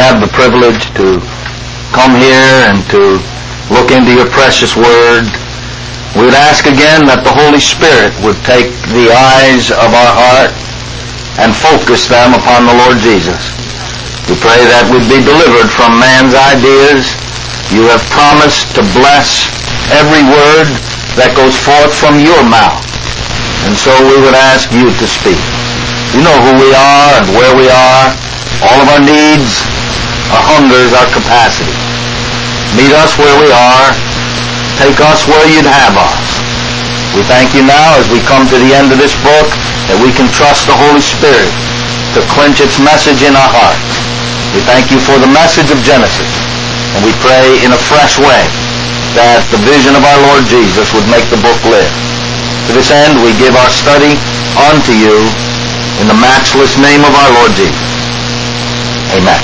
have the privilege to come here and to look into your precious word. We would ask again that the Holy Spirit would take the eyes of our heart and focus them upon the Lord Jesus. We pray that we'd be delivered from man's ideas. You have promised to bless every word that goes forth from your mouth. And so we would ask you to speak. You know who we are and where we are, all of our needs, our hungers, our capacity. Meet us where we are. Take us where you'd have us. We thank you now as we come to the end of this book that we can trust the Holy Spirit to clinch its message in our hearts. We thank you for the message of Genesis, and we pray in a fresh way that the vision of our Lord Jesus would make the book live. To this end, we give our study unto you in the matchless name of our Lord Jesus. Amen.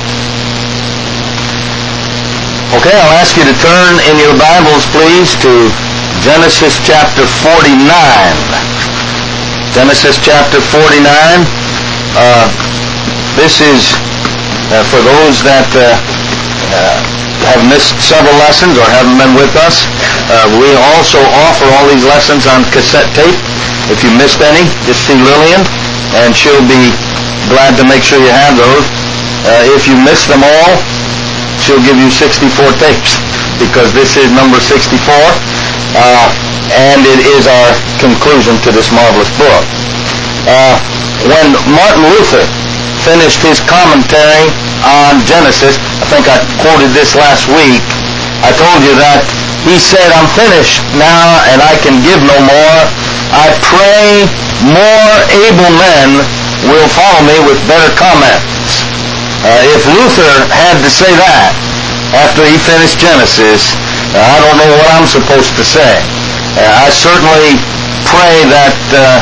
Okay, I'll ask you to turn in your Bibles, please, to Genesis chapter 49. Genesis chapter 49. This is, for those that have missed several lessons or haven't been with us, we also offer all these lessons on cassette tape. If you missed any, just see Lillian, and she'll be glad to make sure you have those. If you missed them all, she'll give you 64 tapes, because this is number 64, and it is our conclusion to this marvelous book. When Martin Luther finished his commentary on Genesis, I think I quoted this last week, I told you that he said, "I'm finished now and I can give no more. I pray more able men will follow me with better comments." If Luther had to say that after he finished Genesis, I don't know what I'm supposed to say. I certainly pray that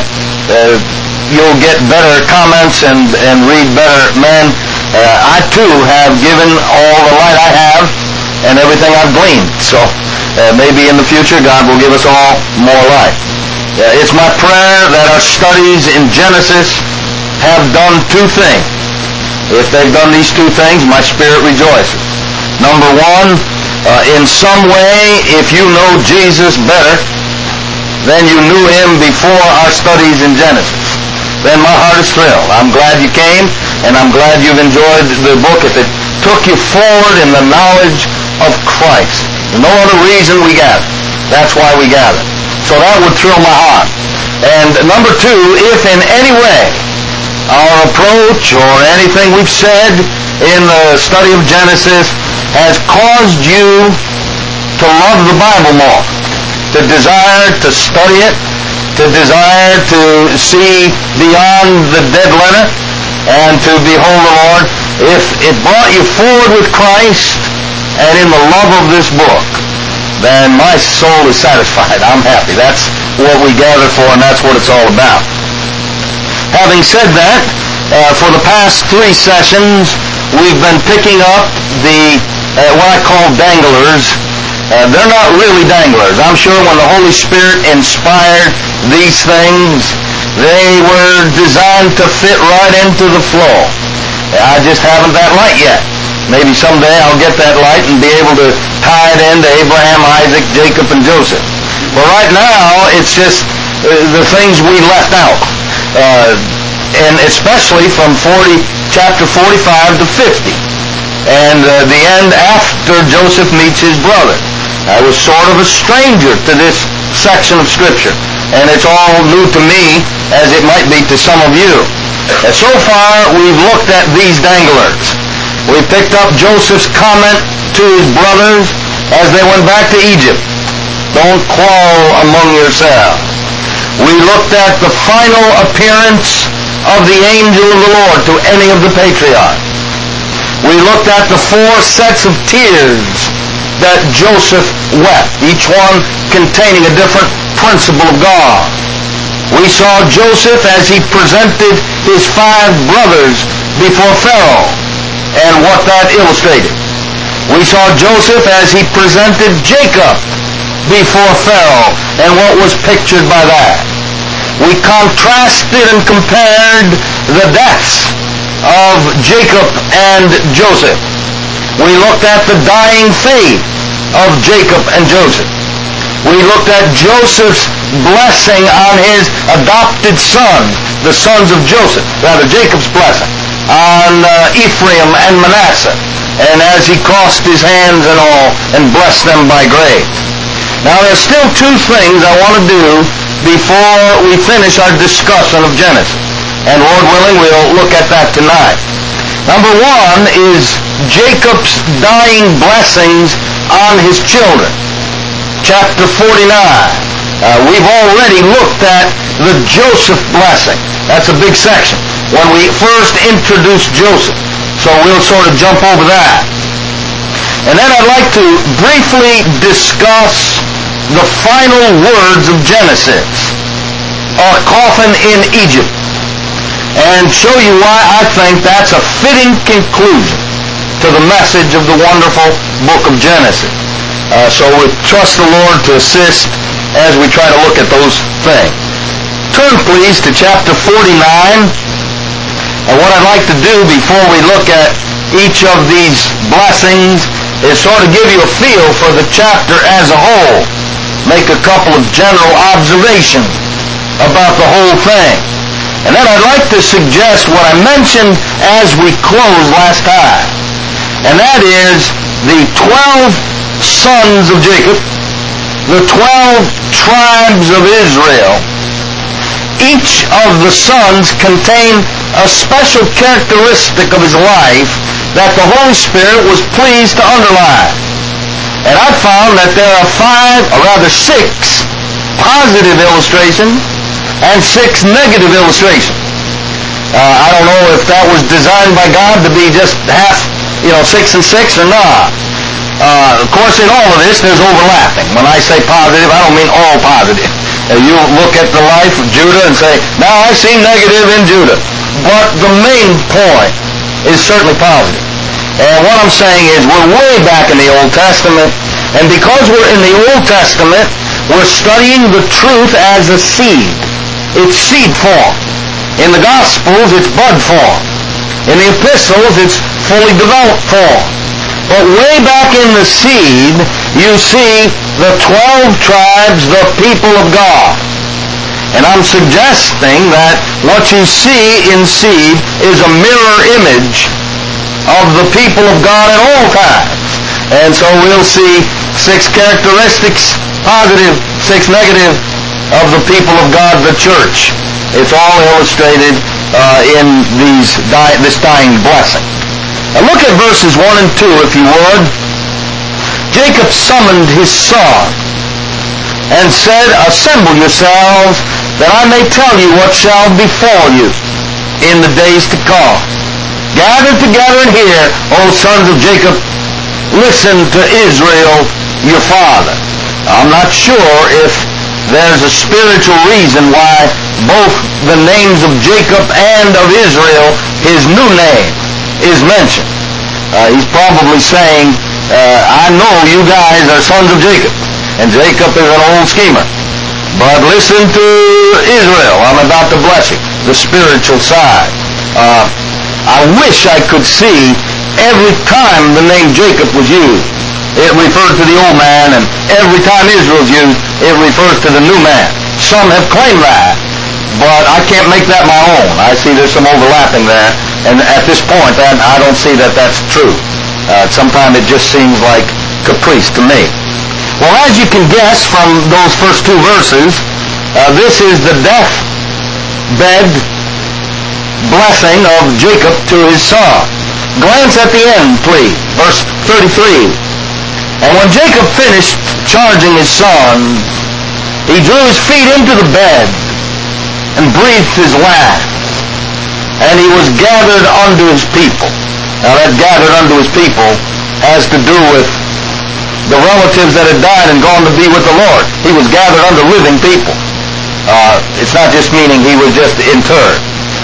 you'll get better comments and read better men. I too have given all the light I have and everything I've gleaned. So maybe in the future God will give us all more light. It's my prayer that our studies in Genesis have done two things. If they've done these two things, my spirit rejoices. Number one, in some way, if you know Jesus better than you knew him before our studies in Genesis, then my heart is thrilled. I'm glad you came, and I'm glad you've enjoyed the book. If it took you forward in the knowledge of Christ, no other reason we gather. That's why we gather. So that would thrill my heart. And number two, if in any way our approach or anything we've said in the study of Genesis has caused you to love the Bible more, to desire to study it, to desire to see beyond the dead letter and to behold the Lord, if it brought you forward with Christ and in the love of this book, then my soul is satisfied. I'm happy. That's what we gather for, and that's what it's all about. Having said that, for the past 3 sessions, we've been picking up the what I call danglers. They're not really danglers. I'm sure when the Holy Spirit inspired these things, they were designed to fit right into the flow. I just haven't that light yet. Maybe someday I'll get that light and be able to tie it into Abraham, Isaac, Jacob, and Joseph. But right now, it's just the things we left out. And especially from chapter 45 to 50. And the end after Joseph meets his brother. I was sort of a stranger to this section of Scripture, and it's all new to me, as it might be to some of you. So far, we've looked at these danglers. We picked up Joseph's comment to his brothers as they went back to Egypt. Don't quarrel among yourselves. We looked at the final appearance of the angel of the Lord to any of the patriarchs. We looked at the 4 sets of tears that Joseph wept, each one containing a different principle of God. We saw Joseph as he presented his 5 brothers before Pharaoh and what that illustrated. We saw Joseph as he presented Jacob before Pharaoh and what was pictured by that. We contrasted and compared the deaths of Jacob and Joseph. We looked at the dying faith of Jacob and Joseph. We looked at Joseph's blessing on his adopted sons, the sons of Joseph, rather Jacob's blessing, on Ephraim and Manasseh, and as he crossed his hands and all and blessed them by grace. Now there's still two things I want to do before we finish our discussion of Genesis, and Lord willing we'll look at that tonight. Number one is Jacob's dying blessings on his children. Chapter 49. We've already looked at the Joseph blessing. That's a big section when we first introduced Joseph. So we'll sort of jump over that. And then I'd like to briefly discuss the final words of Genesis, coffin in Egypt, and show you why I think that's a fitting conclusion to the message of the wonderful book of Genesis. So we trust the Lord to assist as we try to look at those things. Turn please to chapter 49. And what I'd like to do before we look at each of these blessings is sort of give you a feel for the chapter as a whole. Make a couple of general observations about the whole thing. And then I'd like to suggest what I mentioned as we closed last time. And that is the 12 sons of Jacob, the 12 tribes of Israel. Each of the sons contain a special characteristic of his life that the Holy Spirit was pleased to underline. And I found that there are 6 positive illustrations and 6 negative illustrations. I don't know if that was designed by God to be just half, 6 and 6 or not. Of course, in all of this, there's overlapping. When I say positive, I don't mean all positive. You look at the life of Judah and say, now I see negative in Judah. But the main point is certainly positive. And what I'm saying is we're way back in the Old Testament, and because we're in the Old Testament, we're studying the truth as a seed. It's seed form. In the Gospels, it's bud form. In the epistles, it's fully developed form. But way back in the seed, you see the 12 tribes, the people of God. And I'm suggesting that what you see in seed is a mirror image of the people of God at all times. And so we'll see 6 characteristics, positive, 6 negative, of the people of God, the church. It's all illustrated in this dying blessing. Now look at verses 1 and 2, if you would. Jacob summoned his son and said, assemble yourselves, that I may tell you what shall befall you in the days to come. Gather together and hear, O sons of Jacob, listen to Israel, your father. I'm not sure if there's a spiritual reason why both the names of Jacob and of Israel, his new name, is mentioned. He's probably saying, I know you guys are sons of Jacob, and Jacob is an old schemer. But listen to Israel. I'm about to bless you. The spiritual side. I wish I could see every time the name Jacob was used, it referred to the old man, and every time Israel's used, it refers to the new man. Some have claimed that, but I can't make that my own. I see there's some overlapping there, and at this point, I don't see that that's true. Sometimes it just seems like caprice to me. Well, as you can guess from those first 2 verses, this is the deathbed blessing of Jacob to his son. Glance at the end, please. Verse 33. And when Jacob finished charging his son, he drew his feet into the bed and breathed his last. And he was gathered unto his people. Now that gathered unto his people has to do with the relatives that had died and gone to be with the Lord. He was gathered unto living people. It's not just meaning he was just interred.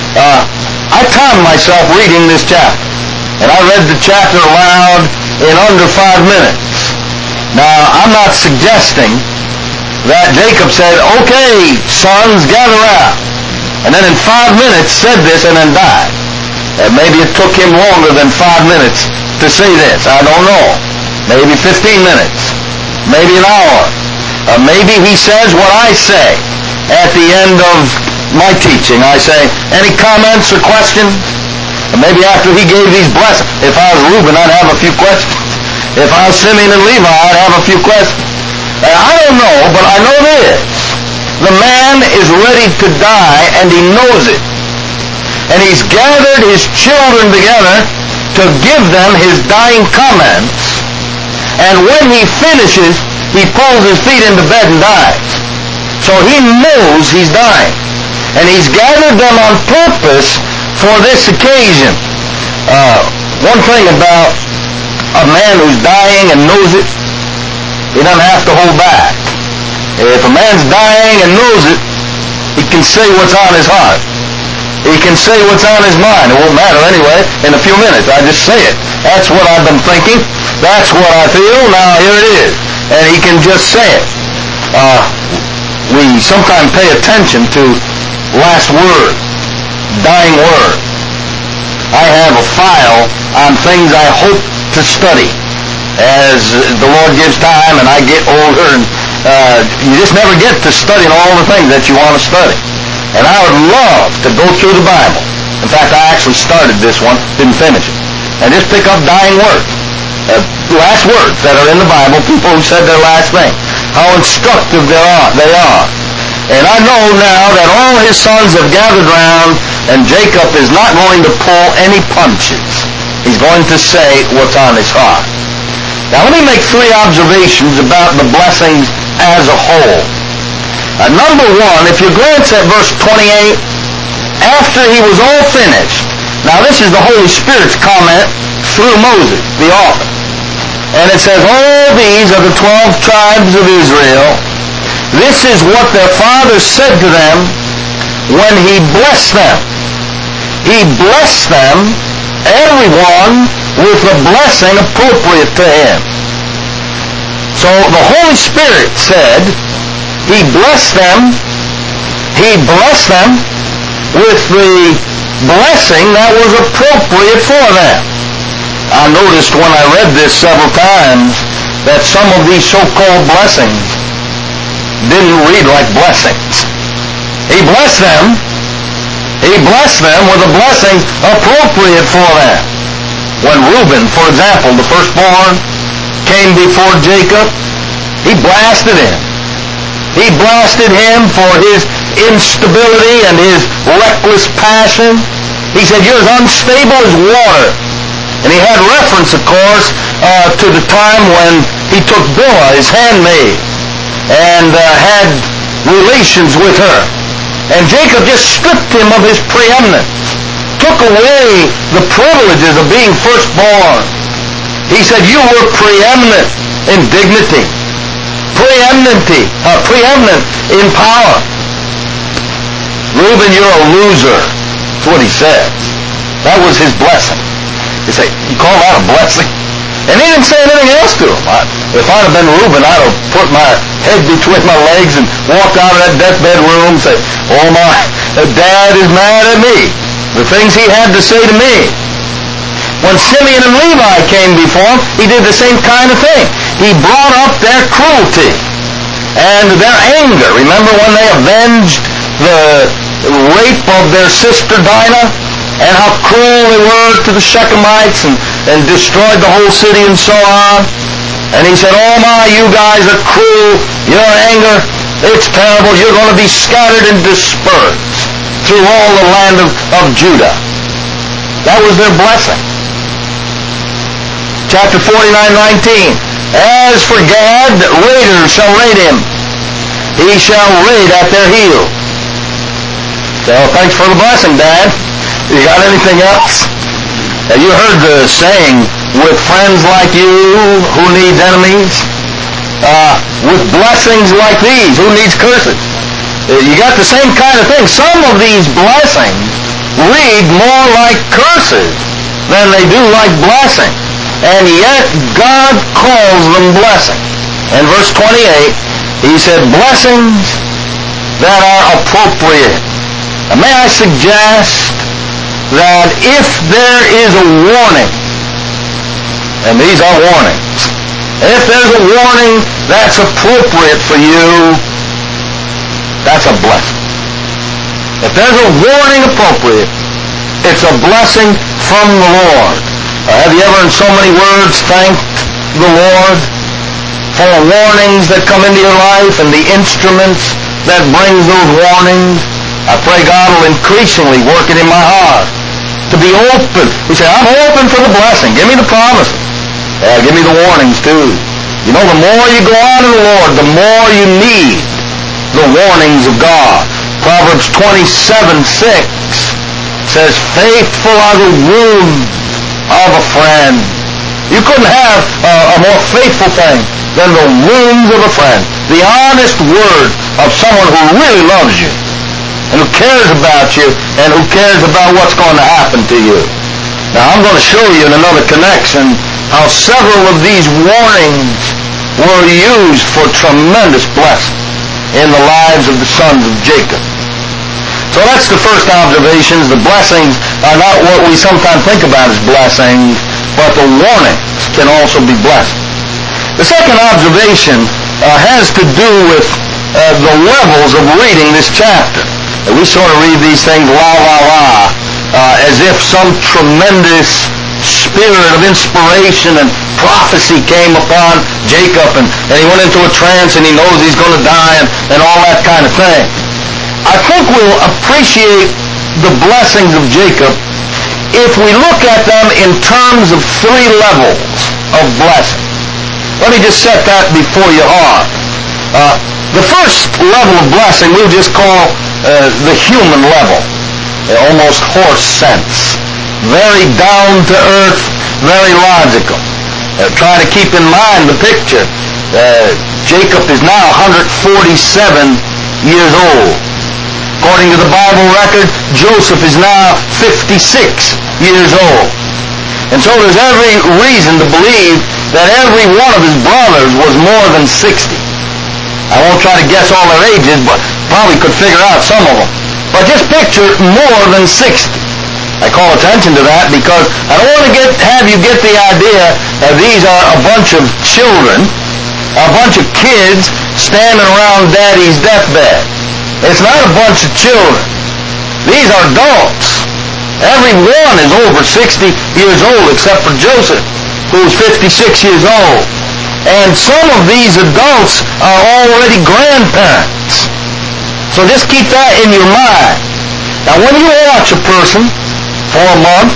I timed myself reading this chapter, and I read the chapter aloud in under 5 minutes. Now, I'm not suggesting that Jacob said, okay, sons, gather out, and then in 5 minutes said this and then died. Maybe it took him longer than 5 minutes to say this. I don't know. Maybe 15 minutes. Maybe an hour. Maybe he says what I say at the end of my teaching. I say, any comments or questions? Maybe after he gave these blessings. If I was Reuben, I'd have a few questions. If I was Simeon and Levi, I'd have a few questions. I don't know, but I know this. The man is ready to die, and he knows it. And he's gathered his children together to give them his dying comments. And when he finishes, he pulls his feet into bed and dies. So he knows he's dying. And he's gathered them on purpose for this occasion. One thing about a man who's dying and knows it, he doesn't have to hold back. If a man's dying and knows it, he can say what's on his heart. He can say what's on his mind. It won't matter anyway. In a few minutes, I just say it. That's what I've been thinking. That's what I feel. Now here it is. And he can just say it. We sometimes pay attention to last word, dying word. I have a file on things I hope to study as the Lord gives time and I get older, and you just never get to studying all the things that you want to study. And I would love to go through the Bible. In fact, I actually started this one, didn't finish it, and just pick up dying words, last words that are in the Bible, people who said their last name, how instructive they are. And I know now that all his sons have gathered round, and Jacob is not going to pull any punches. He's going to say what's on his heart. Now let me make 3 observations about the blessings as a whole. Number 1, if you glance at verse 28, after he was all finished, now this is the Holy Spirit's comment through Moses, the author. And it says, all these are the 12 tribes of Israel. This is what their father said to them when he blessed them. He blessed them, everyone, with a blessing appropriate to him. So the Holy Spirit said, he blessed them with the blessing that was appropriate for them. I noticed when I read this several times that some of these so-called blessings didn't read like blessings. He blessed them with a blessing appropriate for them. When Reuben, for example, the firstborn, came before Jacob, he blasted him. He blasted him for his instability and his reckless passion. He said, you're as unstable as water. And he had reference, of course, to the time when he took Bilhah, his handmaid, and had relations with her. And Jacob just stripped him of his preeminence, took away the privileges of being firstborn. He said, you were preeminent in dignity, preeminent in power. Reuben, you're a loser. That's what he said. That was his blessing. He said, you call that a blessing? And he didn't say anything else to him. If I'd have been Reuben, I'd have put my head between my legs and walked out of that deathbed room and said, oh my, Dad is mad at me. The things he had to say to me. When Simeon and Levi came before him, he did the same kind of thing. He brought up their cruelty and their anger. Remember when they avenged the rape of their sister Dinah? And how cruel they were to the Shechemites and destroyed the whole city and so on. And he said, oh my, you guys are cruel. Your anger, it's terrible. You're going to be scattered and dispersed through all the land of Judah. That was their blessing. Chapter 49:19. As for Gad, raiders shall raid him. He shall raid at their heel. So thanks for the blessing, Dad. You got anything else? You heard the saying, with friends like you, who needs enemies? With blessings like these, who needs curses? You got the same kind of thing. Some of these blessings read more like curses than they do like blessing. And yet God calls them blessing. In verse 28, he said, blessings that are appropriate. Now, may I suggest that if there is a warning, and these are warnings, if there's a warning that's appropriate for you, that's a blessing. If there's a warning appropriate, it's a blessing from the Lord. Have you ever in so many words thanked the Lord for warnings that come into your life and the instruments that bring those warnings? I pray God will increasingly work it in my heart to be open. We say, I'm open for the blessing. Give me the promises. Give me the warnings too. You know, the more you go on in the Lord, the more you need the warnings of God. Proverbs 27:6 says, faithful are the wounds of a friend. You couldn't have a more faithful thing than the wounds of a friend. The honest word of someone who really loves you and who cares about you and who cares about what's going to happen to you. Now, I'm going to show you in another connection how several of these warnings were used for tremendous blessing in the lives of the sons of Jacob. So that's the first observation. The blessings are not what we sometimes think about as blessings, but the warnings can also be blessings. The second observation has to do with the levels of reading this chapter. We sort of read these things as if some tremendous spirit of inspiration and prophecy came upon Jacob and he went into a trance and he knows he's going to die and all that kind of thing. I think we'll appreciate the blessings of Jacob if we look at them in terms of three levels of blessing. Let me just set that before your heart. The first level of blessing we'll just call the human level, almost horse sense. Very down to earth, very logical. Try to keep in mind the picture. Jacob is now 147 years old. According to the Bible record, Joseph is now 56 years old. And so there's every reason to believe that every one of his brothers was more than 60. I won't try to guess all their ages, but probably could figure out some of them. But just picture more than 60. I call attention to that because I don't want to have you get the idea that these are a bunch of children, a bunch of kids standing around Daddy's deathbed. It's not a bunch of children. These are adults. Every one is over 60 years old except for Joseph, who was 56 years old. And some of these adults are already grandparents. So just keep that in your mind. Now when you watch a person for a month,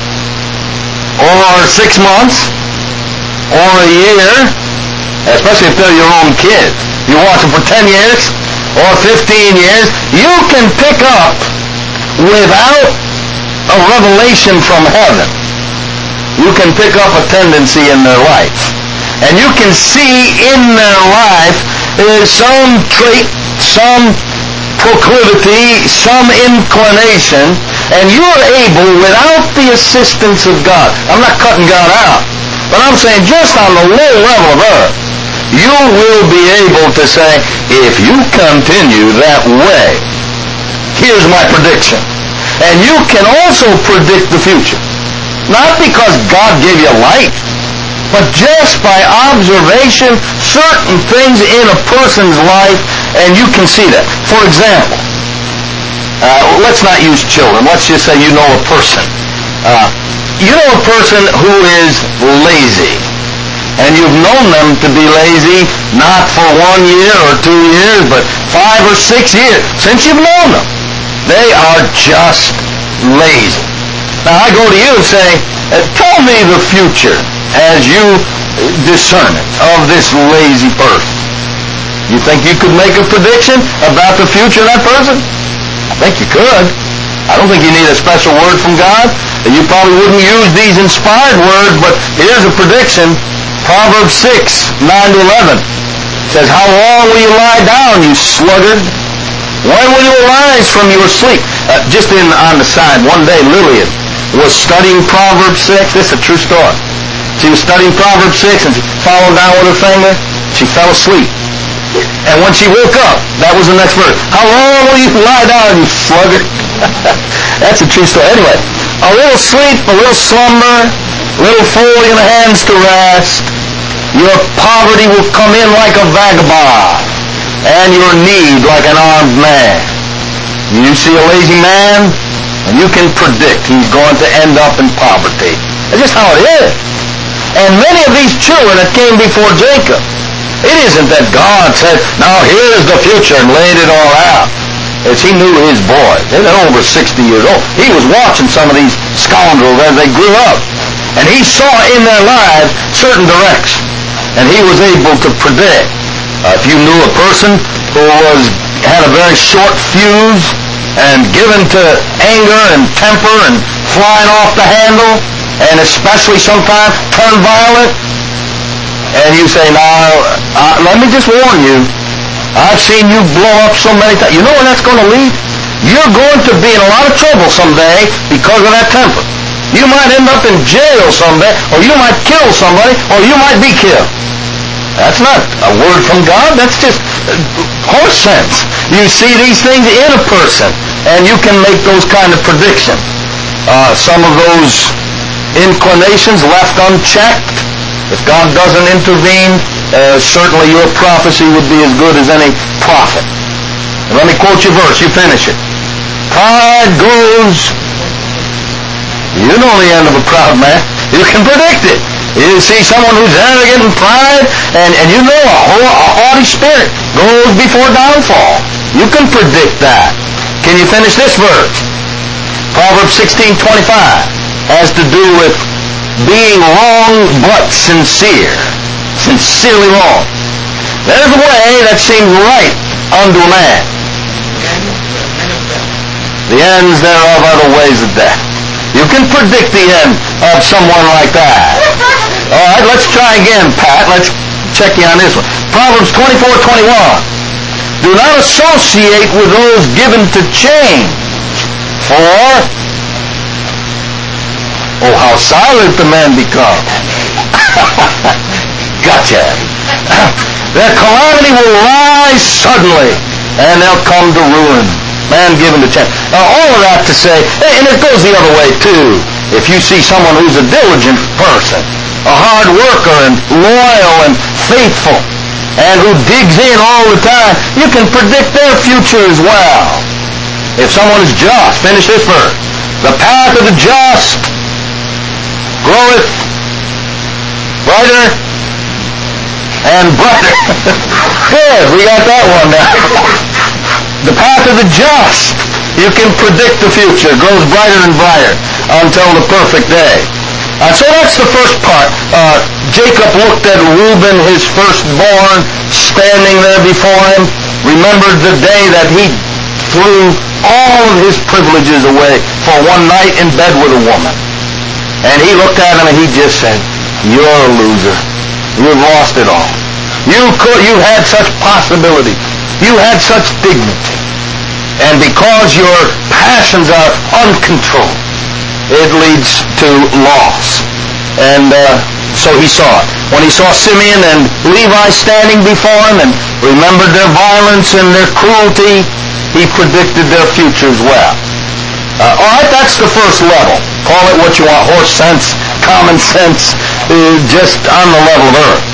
or 6 months, or a year, especially if they're your own kids, you watch them for 10 years, or 15 years, you can pick up without a revelation from heaven. You can pick up a tendency in their life. And you can see in their life some trait, some proclivity, some inclination, and you're able, without the assistance of God, I'm not cutting God out, but I'm saying just on the low level of earth, you will be able to say, if you continue that way, here's my prediction. And you can also predict the future. Not because God gave you light, but just by observation, certain things in a person's life, and you can see that. For example, let's not use children. Let's just say you know a person. You know a person who is lazy. And you've known them to be lazy not for 1 year or 2 years, but 5 or 6 years since you've known them. They are just lazy. Now I go to you and say, tell me the future as you discern it of this lazy person. You think you could make a prediction about the future of that person? I think you could. I don't think you need a special word from God. You probably wouldn't use these inspired words, but here's a prediction. Proverbs 6:9-11 says, how long will you lie down, you sluggard? When will you arise from your sleep? Just on the side, one day Lillian was studying Proverbs 6. This is a true story. She was studying Proverbs 6 and she followed down with her finger. She fell asleep. And when she woke up, that was the next verse. How long will you lie down, you sluggard? That's a true story. Anyway, a little sleep, a little slumber, a little folding of the hands to rest, your poverty will come in like a vagabond, and your need like an armed man. You see a lazy man, and you can predict he's going to end up in poverty. That's just how it is. And many of these children that came before Jacob, it isn't that God said, now here's the future and laid it all out. As he knew his boy. They're over 60 years old. He was watching some of these scoundrels as they grew up. And he saw in their lives certain direction. And he was able to predict. If you knew a person who had a very short fuse and given to anger and temper and flying off the handle, and especially sometimes turn violent, and you say, now, let me just warn you, I've seen you blow up so many times. You know where that's going to lead? You're going to be in a lot of trouble someday because of that temper. You might end up in jail someday, or you might kill somebody, or you might be killed. That's not a word from God. That's just horse sense. You see these things in a person, and you can make those kind of predictions. Some of those inclinations left unchecked, if God doesn't intervene, certainly your prophecy would be as good as any prophet. And let me quote your verse. You finish it. Pride goes... You know the end of a proud man. You can predict it. You see someone who's arrogant and pride, and you know a haughty spirit goes before downfall. You can predict that. Can you finish this verse? Proverbs 16:25 has to do with being wrong but sincere. Sincerely wrong. There's a way that seems right unto a man. The ends thereof are the ways of death. You can predict the end of someone like that. All right, let's try again, Pat. Let's check you on this one. Proverbs 24:21. Do not associate with those given to change, for how silent the man becomes. Gotcha. Their calamity will rise suddenly, and they'll come to ruin. Man given to change. Now, all of that to say, and it goes the other way, too. If you see someone who's a diligent person, a hard worker and loyal and faithful, and who digs in all the time, you can predict their future as well. If someone is just, finish this verse. The path of the just groweth brighter and brighter. Good, we got that one now. The path of the just, you can predict the future, grows brighter and brighter until the perfect day. So that's the first part. Jacob looked at Reuben, his firstborn, standing there before him, remembered the day that he threw all of his privileges away for one night in bed with a woman. And he looked at him and he just said, you're a loser. You've lost it all. You had such possibility. You had such dignity. And because your passions are uncontrolled, it leads to loss. And so he saw it. When he saw Simeon and Levi standing before him and remembered their violence and their cruelty, he predicted their future as well. All right, that's the first level. Call it what you want, horse sense, common sense, just on the level of earth.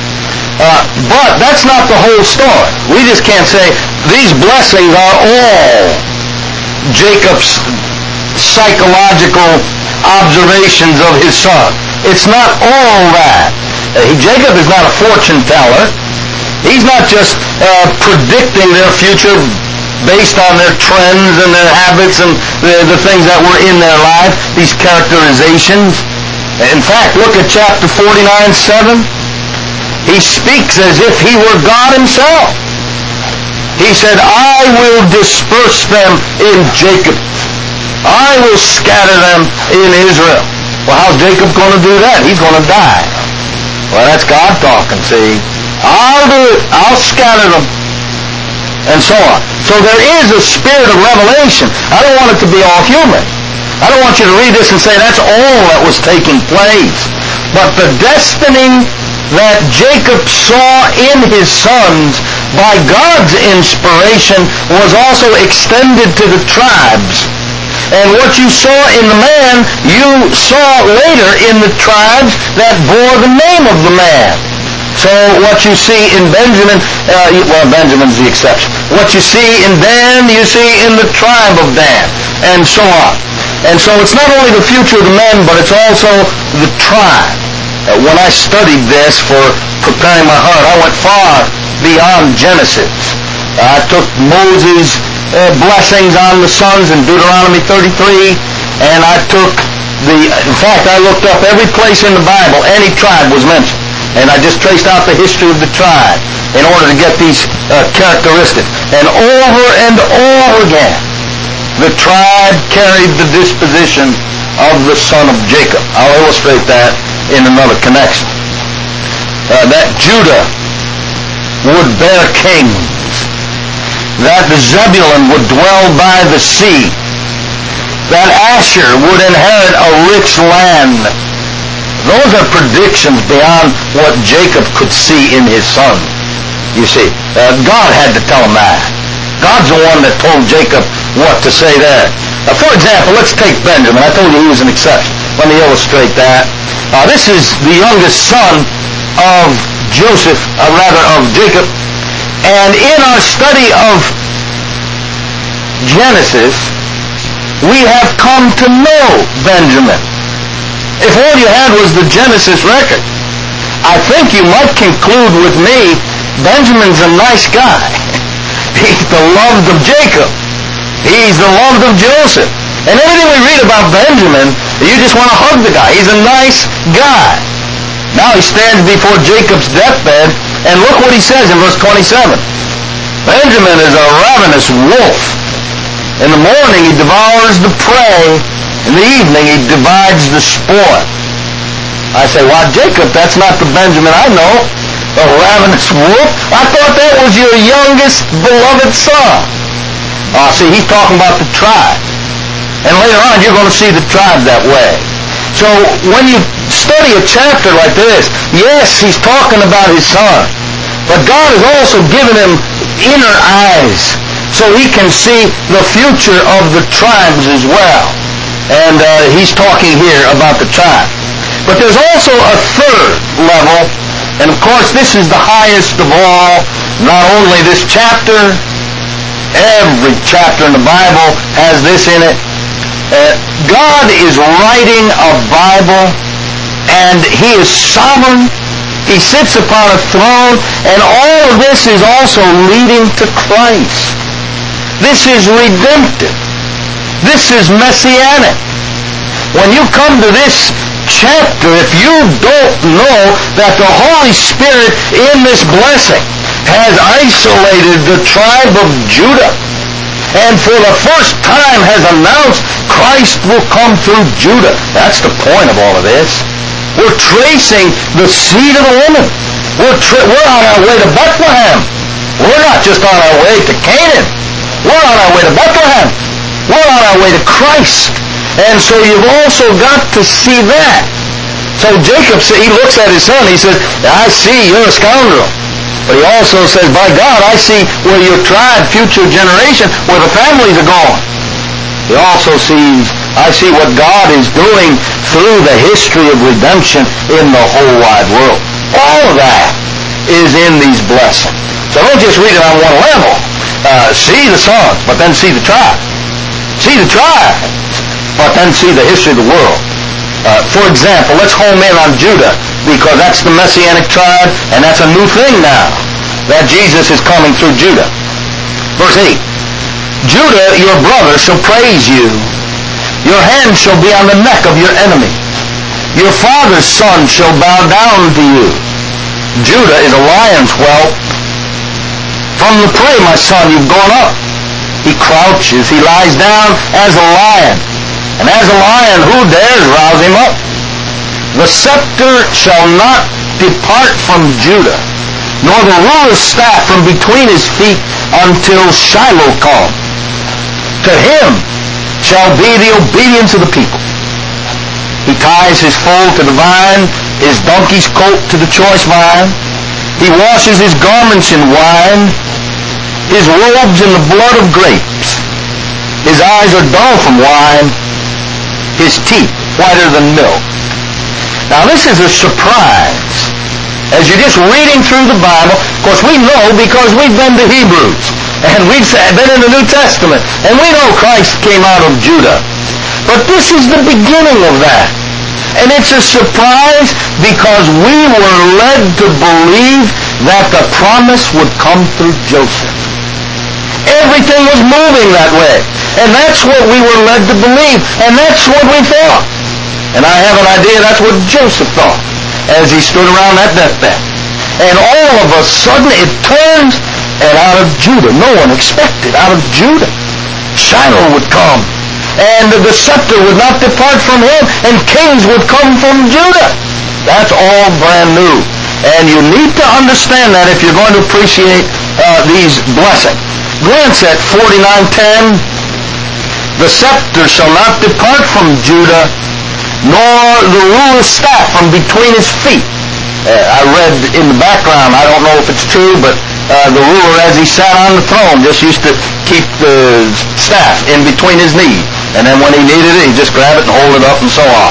But that's not the whole story. We just can't say these blessings are all Jacob's psychological observations of his son. It's not all that. Jacob is not a fortune teller. He's not just predicting their future based on their trends and their habits and the things that were in their life, these characterizations. In fact, look at chapter 49:7. He speaks as if he were God himself. He said, I will disperse them in Jacob. I will scatter them in Israel. Well, how's Jacob going to do that? He's going to die. Well, that's God talking, see. I'll do it. I'll scatter them. And so on. So there is a spirit of revelation. I don't want it to be all human. I don't want you to read this and say that's all that was taking place. But the destiny that Jacob saw in his sons by God's inspiration was also extended to the tribes. And what you saw in the man, you saw later in the tribes that bore the name of the man. So what you see in Benjamin, Benjamin's the exception. What you see in Dan, you see in the tribe of Dan, and so on. And so it's not only the future of the man, but it's also the tribe. When I studied this for preparing my heart, I went far beyond Genesis. I took Moses' blessings on the sons in Deuteronomy 33, and I took in fact, I looked up every place in the Bible any tribe was mentioned, and I just traced out the history of the tribe in order to get these characteristics. And over again, the tribe carried the disposition of the son of Jacob. I'll illustrate that in another connection. That Judah would bear kings, that the Zebulun would dwell by the sea, that Asher would inherit a rich land. Those are predictions beyond what Jacob could see in his son. You see, God had to tell him that. God's the one that told Jacob what to say there. For example, let's take Benjamin. I told you he was an exception. Let me illustrate that. This is the youngest son of Joseph, of Jacob. And in our study of Genesis, we have come to know Benjamin. If all you had was the Genesis record, I think you might conclude with me, Benjamin's a nice guy. He's the loved of Jacob. He's the loved of Joseph. And everything we read about Benjamin, you just want to hug the guy. He's a nice guy. Now he stands before Jacob's deathbed, and look what he says in verse 27. Benjamin is a ravenous wolf. In the morning he devours the prey. In the evening he divides the spoil. I say, well, Jacob, that's not the Benjamin I know. A ravenous wolf? I thought that was your youngest beloved son. See, he's talking about the tribe. And later on you're going to see the tribe that way. So when you study a chapter like this, yes, he's talking about his son. But God has also given him inner eyes so he can see the future of the tribes as well. And he's talking here about the tribe. But there's also a third level, and of course this is the highest of all. Not only this chapter, every chapter in the Bible has this in it. God is writing a Bible, and he is sovereign. He sits upon a throne, and all of this is also leading to Christ. This is redemptive. This is messianic. When you come to this chapter, if you don't know that the Holy Spirit in this blessing has isolated the tribe of Judah, and for the first time has announced Christ will come through Judah. That's the point of all of this. We're tracing the seed of the woman. We're on our way to Bethlehem. We're not just on our way to Canaan. We're on our way to Bethlehem. We're on our way to Christ. And so you've also got to see that. So Jacob, he looks at his son, he says, I see you're a scoundrel. But he also says, by God, I see where your tribe, future generation, where the families are going. He also sees, I see what God is doing through the history of redemption in the whole wide world. All of that is in these blessings. So don't just read it on one level. See the sons, but then see the tribe. See the tribe, but then see the history of the world. For example, let's home in on Judah, because that's the Messianic tribe, and that's a new thing now, that Jesus is coming through Judah. Verse 8, Judah, your brother, shall praise you. Your hand shall be on the neck of your enemy. Your father's son shall bow down to you. Judah is a lion's whelp. From the prey, my son, you've gone up. He crouches, he lies down as a lion. And as a lion, who dares rouse him up? The scepter shall not depart from Judah, nor the ruler's staff from between his feet until Shiloh come. To him shall be the obedience of the people. He ties his foal to the vine, his donkey's coat to the choice vine. He washes his garments in wine, his robes in the blood of grapes. His eyes are dull from wine, his teeth whiter than milk. Now this is a surprise. As you're just reading through the Bible, of course we know because we've been to Hebrews, and we've been in the New Testament, and we know Christ came out of Judah. But this is the beginning of that. And it's a surprise because we were led to believe that the promise would come through Joseph. Everything was moving that way. And that's what we were led to believe. And that's what we thought. And I have an idea that's what Joseph thought as he stood around that deathbed. And all of a sudden it turns, and out of Judah, no one expected, out of Judah, Shiloh would come. And the scepter would not depart from him, and kings would come from Judah. That's all brand new. And you need to understand that if you're going to appreciate these blessings. Glance at 49:10. The scepter shall not depart from Judah, nor the ruler's staff from between his feet. I read in the background, I don't know if it's true, but the ruler, as he sat on the throne, just used to keep the staff in between his knees. And then when he needed it, he'd just grab it and hold it up and so on.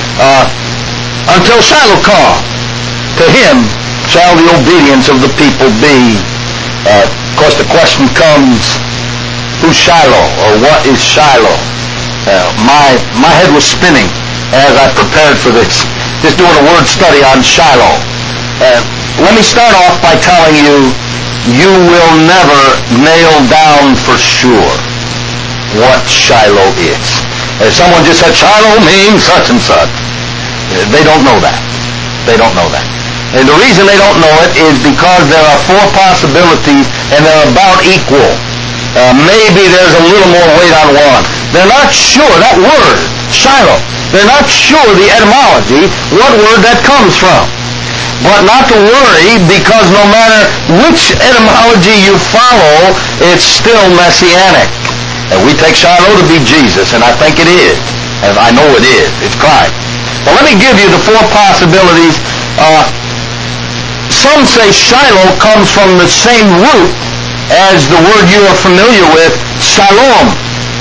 Until Shiloh come, to him shall the obedience of the people be. Of course, the question comes, who's Shiloh, or what is Shiloh? My head was spinning as I prepared for this, just doing a word study on Shiloh. Let me start off by telling you, you will never nail down for sure what Shiloh is. If someone just said Shiloh means such and such, they don't know that. They don't know that. And the reason they don't know it is because there are four possibilities and they're about equal. Maybe there's a little more weight on one. They're not sure, that word, Shiloh, they're not sure the etymology, what word that comes from. But not to worry, because no matter which etymology you follow, it's still messianic. And we take Shiloh to be Jesus, and I think it is. And I know it is. It's Christ. Well, let me give you the four possibilities. Some say Shiloh comes from the same root as the word you are familiar with, shalom.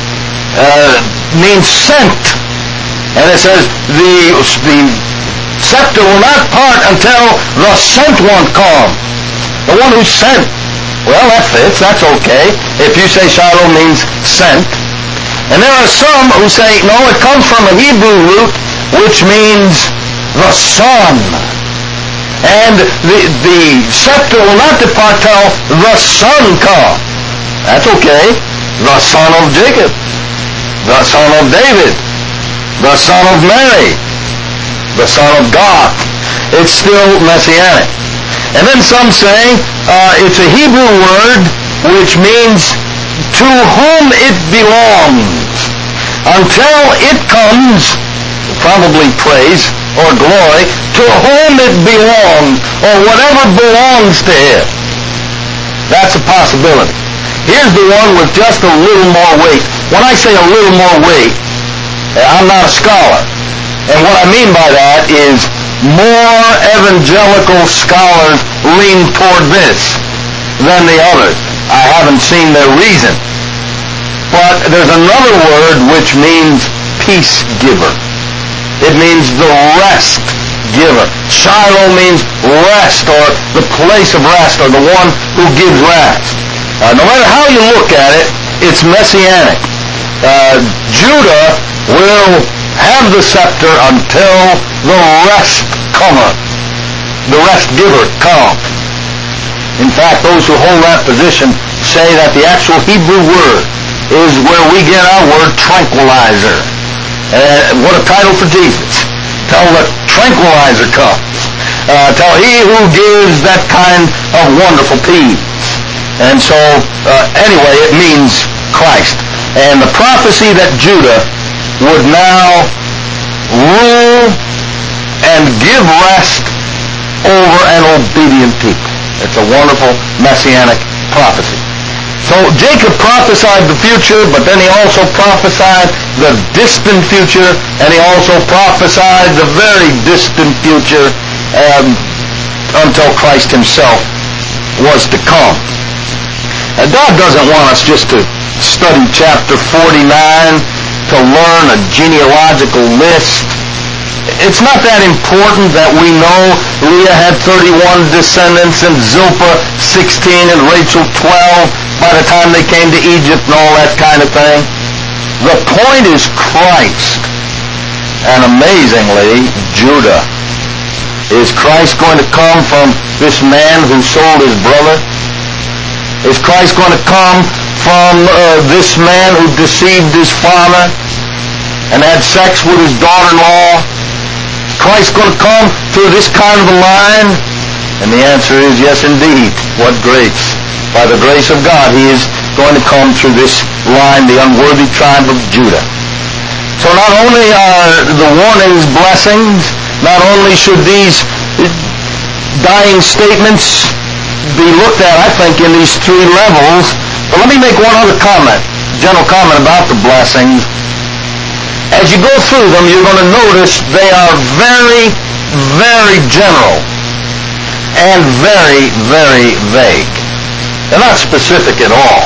Means sent. And it says the scepter will not part until the sent one come. The one who's sent. Well, that fits. That's okay. If you say Shiloh means sent. And there are some who say, no, it comes from a Hebrew root, which means the Son. And the scepter will not depart till the Son come. That's okay. The Son of Jacob. The Son of David. The Son of Mary. The Son of God. It's still messianic. And then some say it's a Hebrew word which means to whom it belongs. Until it comes, probably praise or glory, to whom it belongs, or whatever belongs to him. That's a possibility. Here's the one with just a little more weight. When I say a little more weight, I'm not a scholar. And what I mean by that is more evangelical scholars lean toward this than the others. I haven't seen their reason. But there's another word which means peace giver. It means the rest giver. Shiloh means rest, or the place of rest, or the one who gives rest. No matter how you look at it, it's messianic. Judah will have the scepter until the rest cometh. The rest giver comes. In fact, those who hold that position say that the actual Hebrew word is where we get our word tranquilizer. What a title for Jesus. Till the tranquilizer comes. Till he who gives that kind of wonderful peace. And so, anyway, it means Christ. And the prophecy that Judah would now rule and give rest over an obedient people. It's a wonderful messianic prophecy. So Jacob prophesied the future, but then he also prophesied the distant future, and he also prophesied the very distant future until Christ himself was to come. God doesn't want us just to study chapter 49 to learn a genealogical list. It's not that important that we know Leah had 31 descendants and Zilpah 16 and Rachel 12 by the time they came to Egypt and all that kind of thing. The point is Christ. And amazingly, Judah. Is Christ going to come from this man who sold his brother? Is Christ going to come from this man who deceived his father and had sex with his daughter-in-law? Christ going to come through this kind of a line? And the answer is yes, indeed. What grace. By the grace of God, he is going to come through this line, the unworthy tribe of Judah. So not only are the warnings blessings, not only should these dying statements be looked at, I think, in these three levels, but let me make one other comment, general comment about the blessings. As you go through them, you're going to notice they are very, very general and very, very vague. They're not specific at all.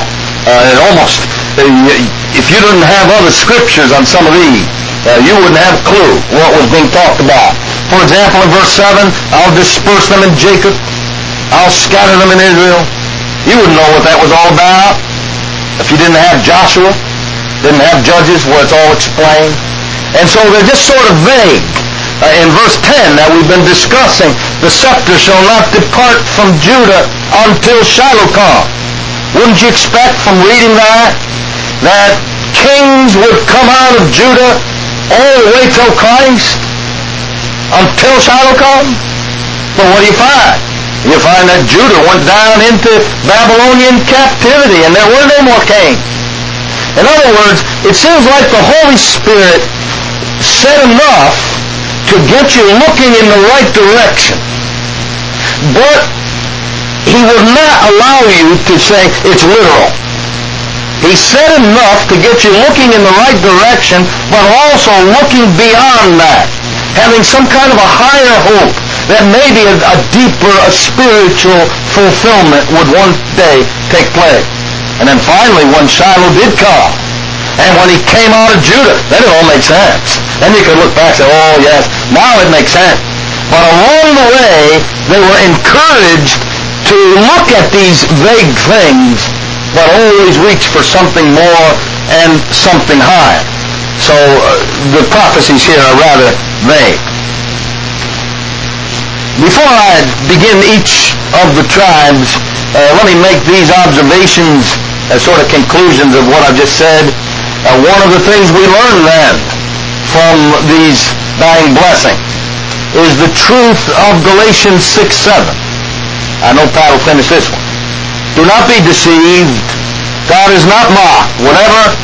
If you didn't have other scriptures on some of these, you wouldn't have a clue what was being talked about. For example, in verse 7, I'll disperse them in Jacob. I'll scatter them in Israel. You wouldn't know what that was all about if you didn't have Joshua, didn't have Judges where it's all explained. And so they're just sort of vague. In verse 10 that we've been discussing, the scepter shall not depart from Judah until Shiloh come. Wouldn't you expect from reading that kings would come out of Judah all the way till Christ? Until Shiloh come? But what do you find? You find that Judah went down into Babylonian captivity and there were no more kings. In other words, it seems like the Holy Spirit said enough to get you looking in the right direction. But he would not allow you to say it's literal. He said enough to get you looking in the right direction, but also looking beyond that, having some kind of a higher hope that maybe a deeper, a spiritual fulfillment would one day take place. And then finally, when Shiloh did come, and when he came out of Judah, then it all makes sense. Then you could look back and say, oh yes, now it makes sense. But along the way, they were encouraged to look at these vague things, but always reach for something more and something higher. So the prophecies here are rather vague. Before I begin each of the tribes, let me make these observations as sort of conclusions of what I've just said. One of the things we learn then from these dying blessings is the truth of Galatians 6:7. I know Pat will finish this one. Do not be deceived. God is not mocked. Whatever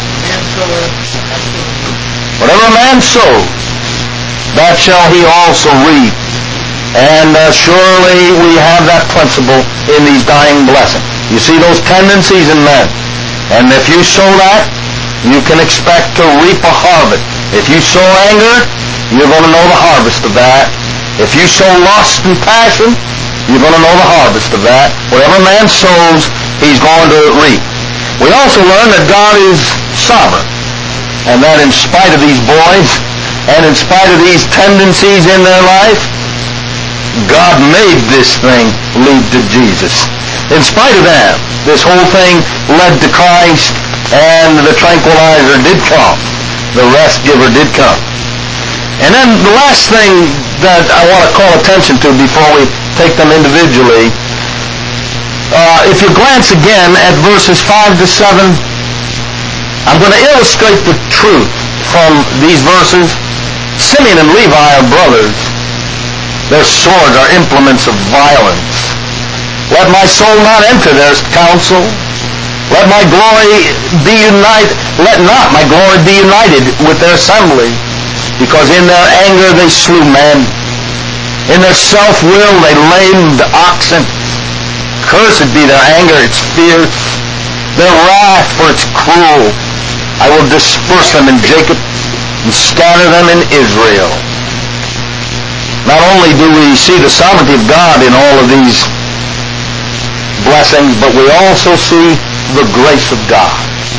a man sows, that shall he also reap. And surely we have that principle in these dying blessings. You see those tendencies in men. And if you sow that, you can expect to reap a harvest. If you sow anger, you're going to know the harvest of that. If you sow lust and passion, you're going to know the harvest of that. Whatever man sows, he's going to reap. We also learn that God is sovereign, and that in spite of these boys, and in spite of these tendencies in their life, God made this thing lead to Jesus. In spite of that, this whole thing led to Christ, and the tranquilizer did come. The rest giver did come. And then the last thing that I want to call attention to before we take them individually, if you glance again at verses 5 to 7, I'm going to illustrate the truth from these verses. Simeon and Levi are brothers. Their swords are implements of violence. Let my soul not enter their counsel. Let my glory be united. Let not my glory be united with their assembly, because in their anger they slew men. In their self-will they lamed oxen. Cursed be their anger, it's fierce. Their wrath, for it's cruel. I will disperse them in Jacob and scatter them in Israel. Not only do we see the sovereignty of God in all of these blessings, but we also see the grace of God.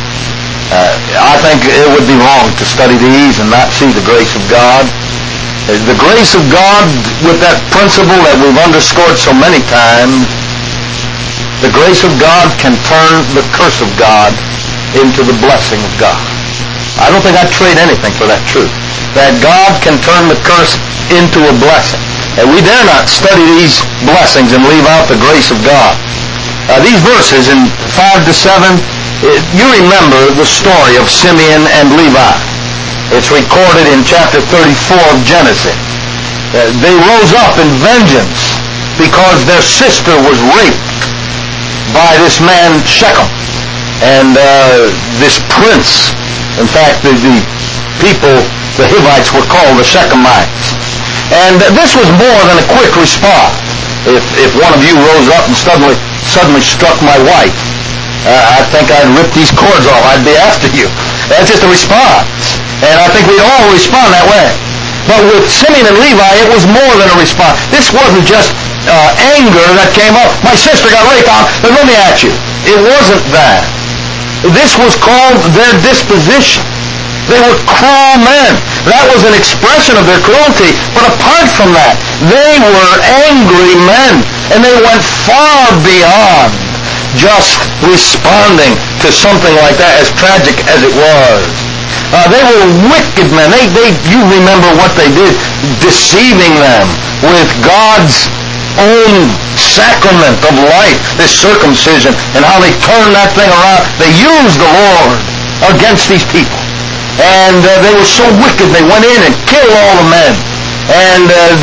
I think it would be wrong to study these and not see the grace of God. The grace of God, with that principle that we've underscored so many times, the grace of God can turn the curse of God into the blessing of God. I don't think I'd trade anything for that truth, that God can turn the curse into a blessing. And we dare not study these blessings and leave out the grace of God. These verses in 5 to 7, you remember the story of Simeon and Levi. It's recorded in chapter 34 of Genesis. They rose up in vengeance because their sister was raped by this man Shechem. And this prince, in fact, the people, the Hivites, were called the Shechemites. And this was more than a quick response. If one of you rose up and suddenly struck my wife, I think I'd rip these cords off. I'd be after you. That's just a response. And I think we'd all respond that way. But with Simeon and Levi, it was more than a response. This wasn't just anger that came up. My sister got raped. They're looking at you. It wasn't that. This was called their disposition. They were cruel men. That was an expression of their cruelty. But apart from that, they were angry men. And they went far beyond just responding to something like that, as tragic as it was. They were wicked men. You remember what they did, deceiving them with God's own sacrament of life, this circumcision, and how they turned that thing around. They used the Lord against these people. And they were so wicked, they went in and killed all the men. And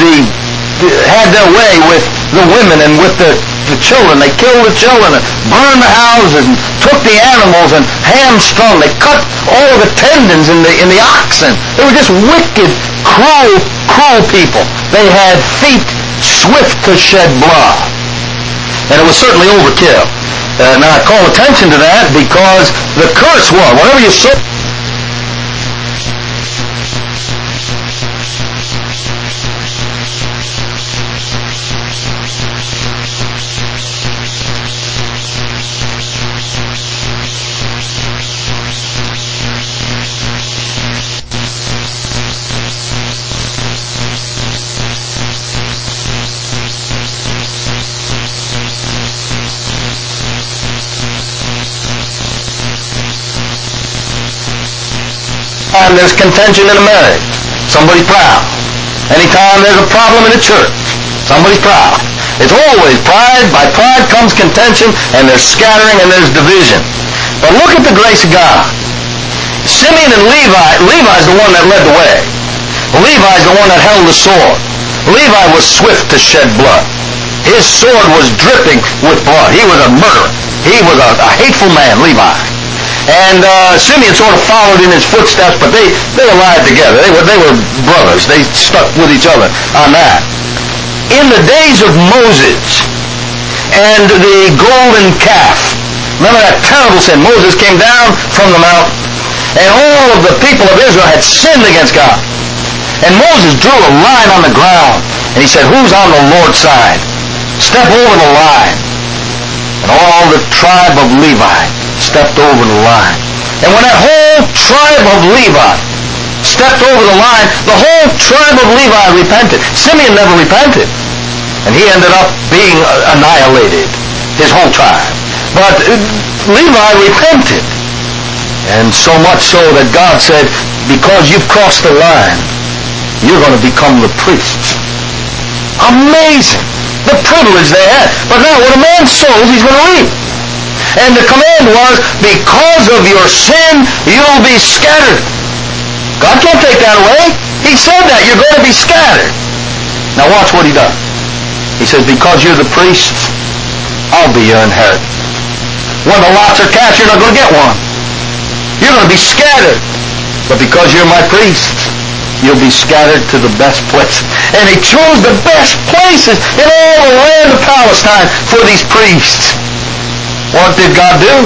had their way with the women and with the children. They killed the children and burned the houses and took the animals and hamstrung. They cut all of the tendons in the oxen. They were just wicked, cruel people. They had feet swift to shed blood. And it was certainly overkill. Now I call attention to that because the curse was, whatever you sow, there's contention in a marriage, somebody's proud. Anytime there's a problem in a church, somebody's proud. It's always pride. By pride comes contention, and there's scattering and there's division. But look at the grace of God. Simeon and Levi's the one that led the way. Levi's the one that held the sword. Levi was swift to shed blood. His sword was dripping with blood. He was a murderer. He was a hateful man, Levi. And Simeon sort of followed in his footsteps, but they allied together. They were brothers. They stuck with each other on that. In the days of Moses and the golden calf, remember that terrible sin? Moses came down from the mountain, and all of the people of Israel had sinned against God. And Moses drew a line on the ground, and he said, "Who's on the Lord's side? Step over the line." And all the tribe of Levi stepped over the line. And when that whole tribe of Levi stepped over the line, the whole tribe of Levi repented. Simeon never repented. And he ended up being annihilated, his whole tribe. But Levi repented. And so much so that God said, because you've crossed the line, you're going to become the priests. Amazing. The privilege they had. But now, what a man sows, he's going to reap. And the command was, because of your sin, you'll be scattered. God can't take that away. He said that. You're going to be scattered. Now watch what he does. He says, because you're the priest, I'll be your inheritance. When the lots are cast, you're not going to get one. You're going to be scattered. But because you're my priest, you'll be scattered to the best place. And he chose the best places in all the land of Palestine for these priests. What did God do?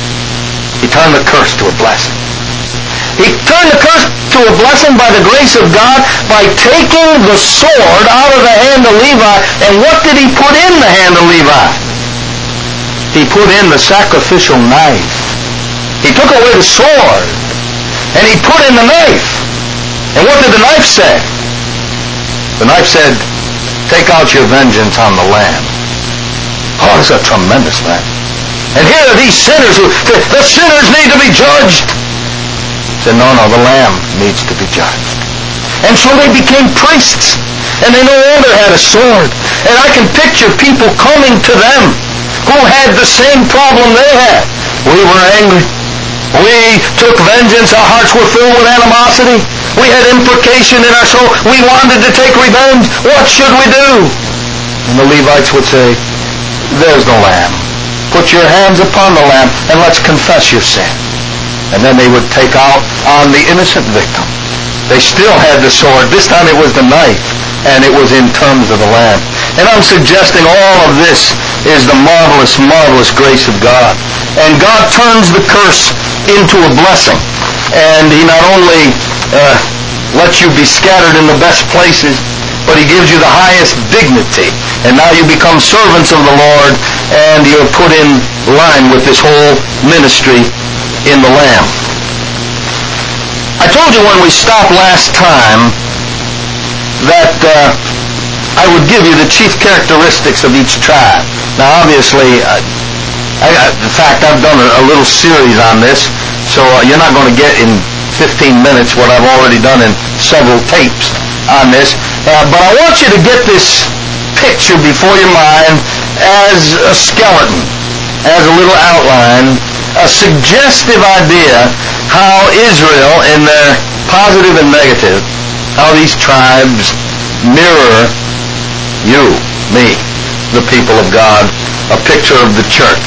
He turned the curse to a blessing. He turned the curse to a blessing by the grace of God by taking the sword out of the hand of Levi. And what did he put in the hand of Levi? He put in the sacrificial knife. He took away the sword, and he put in the knife. And what did the knife say? The knife said, take out your vengeance on the Lamb. Oh, this is a tremendous thing. And here are these sinners who, the sinners need to be judged. He said, no, the Lamb needs to be judged. And so they became priests, and they no longer had a sword. And I can picture people coming to them who had the same problem they had. We were angry. We took vengeance. Our hearts were filled with animosity. We had imprecation in our soul. We wanted to take revenge. What should we do? And the Levites would say, there's the Lamb. Put your hands upon the Lamb and let's confess your sin. And then they would take out on the innocent victim. They still had the sword. This time it was the knife, and it was in terms of the Lamb. And I'm suggesting all of this is the marvelous, marvelous grace of God. And God turns the curse into a blessing. And He not only lets you be scattered in the best places, but He gives you the highest dignity. And now you become servants of the Lord, and you're put in line with this whole ministry in the Lamb. I told you when we stopped last time that I would give you the chief characteristics of each tribe. Now, obviously, in fact, I've done a little series on this, so you're not going to get in 15 minutes what I've already done in several tapes on this. But I want you to get this picture before your mind as a skeleton, as a little outline, a suggestive idea how Israel, in their positive and negative, how these tribes mirror you, me, the people of God, a picture of the church.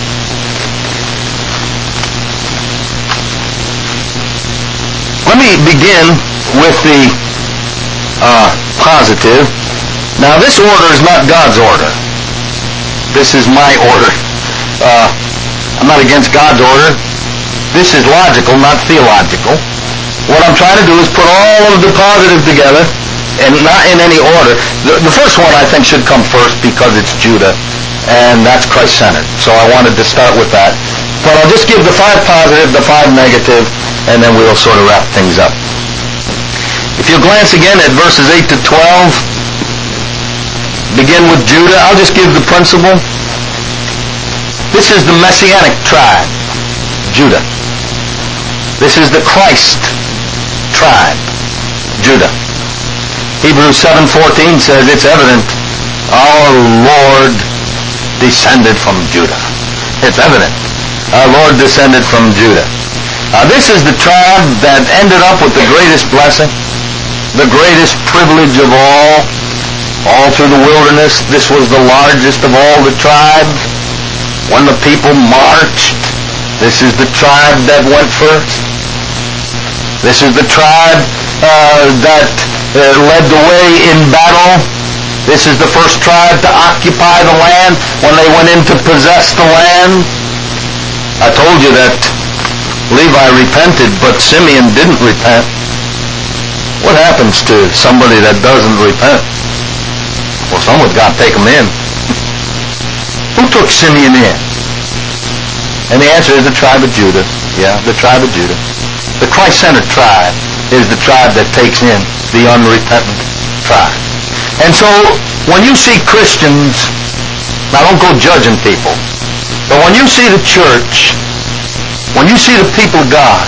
Let me begin with the positive. Now, this order is not God's order. This is my order. I'm not against God's order. This is logical, not theological. What I'm trying to do is put all of the positive together, and not in any order. The first one I think should come first because it's Judah, and that's Christ-centered. So I wanted to start with that. But I'll just give the 5 positive, the 5 negative, and then we'll sort of wrap things up. If you glance again at verses 8 to 12, begin with Judah. I'll just give the principle. This is the Messianic tribe, Judah. This is the Christ tribe, Judah. Hebrews 7:14 says it's evident our Lord descended from Judah. It's evident. Our Lord descended from Judah. This is the tribe that ended up with the greatest blessing, the greatest privilege of all through the wilderness. This was the largest of all the tribes. When the people marched, this is the tribe that went first. This is the tribe that led the way in battle. This is the first tribe to occupy the land when they went in to possess the land. I told you that Levi repented, but Simeon didn't repent. What happens to somebody that doesn't repent? Well, someone's got to take them in. Who took Simeon in? And the answer is the tribe of Judah. Yeah, the tribe of Judah. The Christ-centered tribe is the tribe that takes in the unrepentant tribe. And so, when you see Christians, now don't go judging people, but when you see the church, when you see the people of God,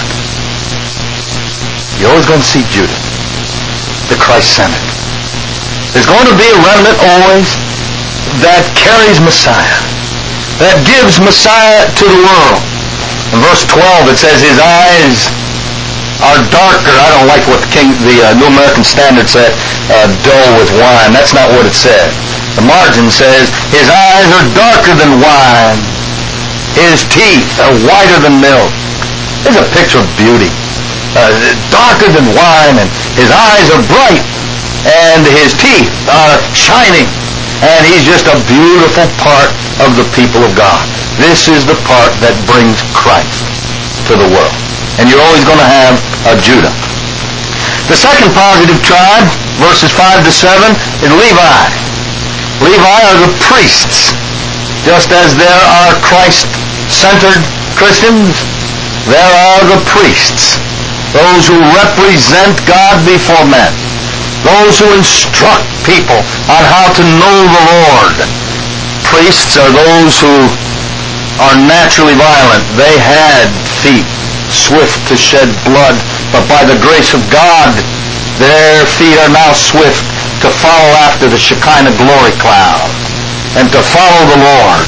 you're always going to see Judah, the Christ-centered. There's going to be a remnant always that carries Messiah, that gives Messiah to the world. In verse 12 it says his eyes are darker. I don't like what the New American Standard said, dull with wine. That's not what it said. The margin says his eyes are darker than wine. His teeth are whiter than milk. There's a picture of beauty. Darker than wine, and his eyes are bright, and his teeth are shining. And he's just a beautiful part of the people of God. This is the part that brings Christ to the world. And you're always going to have a Judah. The second positive tribe, verses 5 to 7, is Levi. Levi are the priests. Just as there are Christ-centered Christians, there are the priests, those who represent God before men, those who instruct people on how to know the Lord. Priests are those who are naturally violent. They had feet swift to shed blood, but by the grace of God, their feet are now swift to follow after the Shekinah glory cloud and to follow the Lord.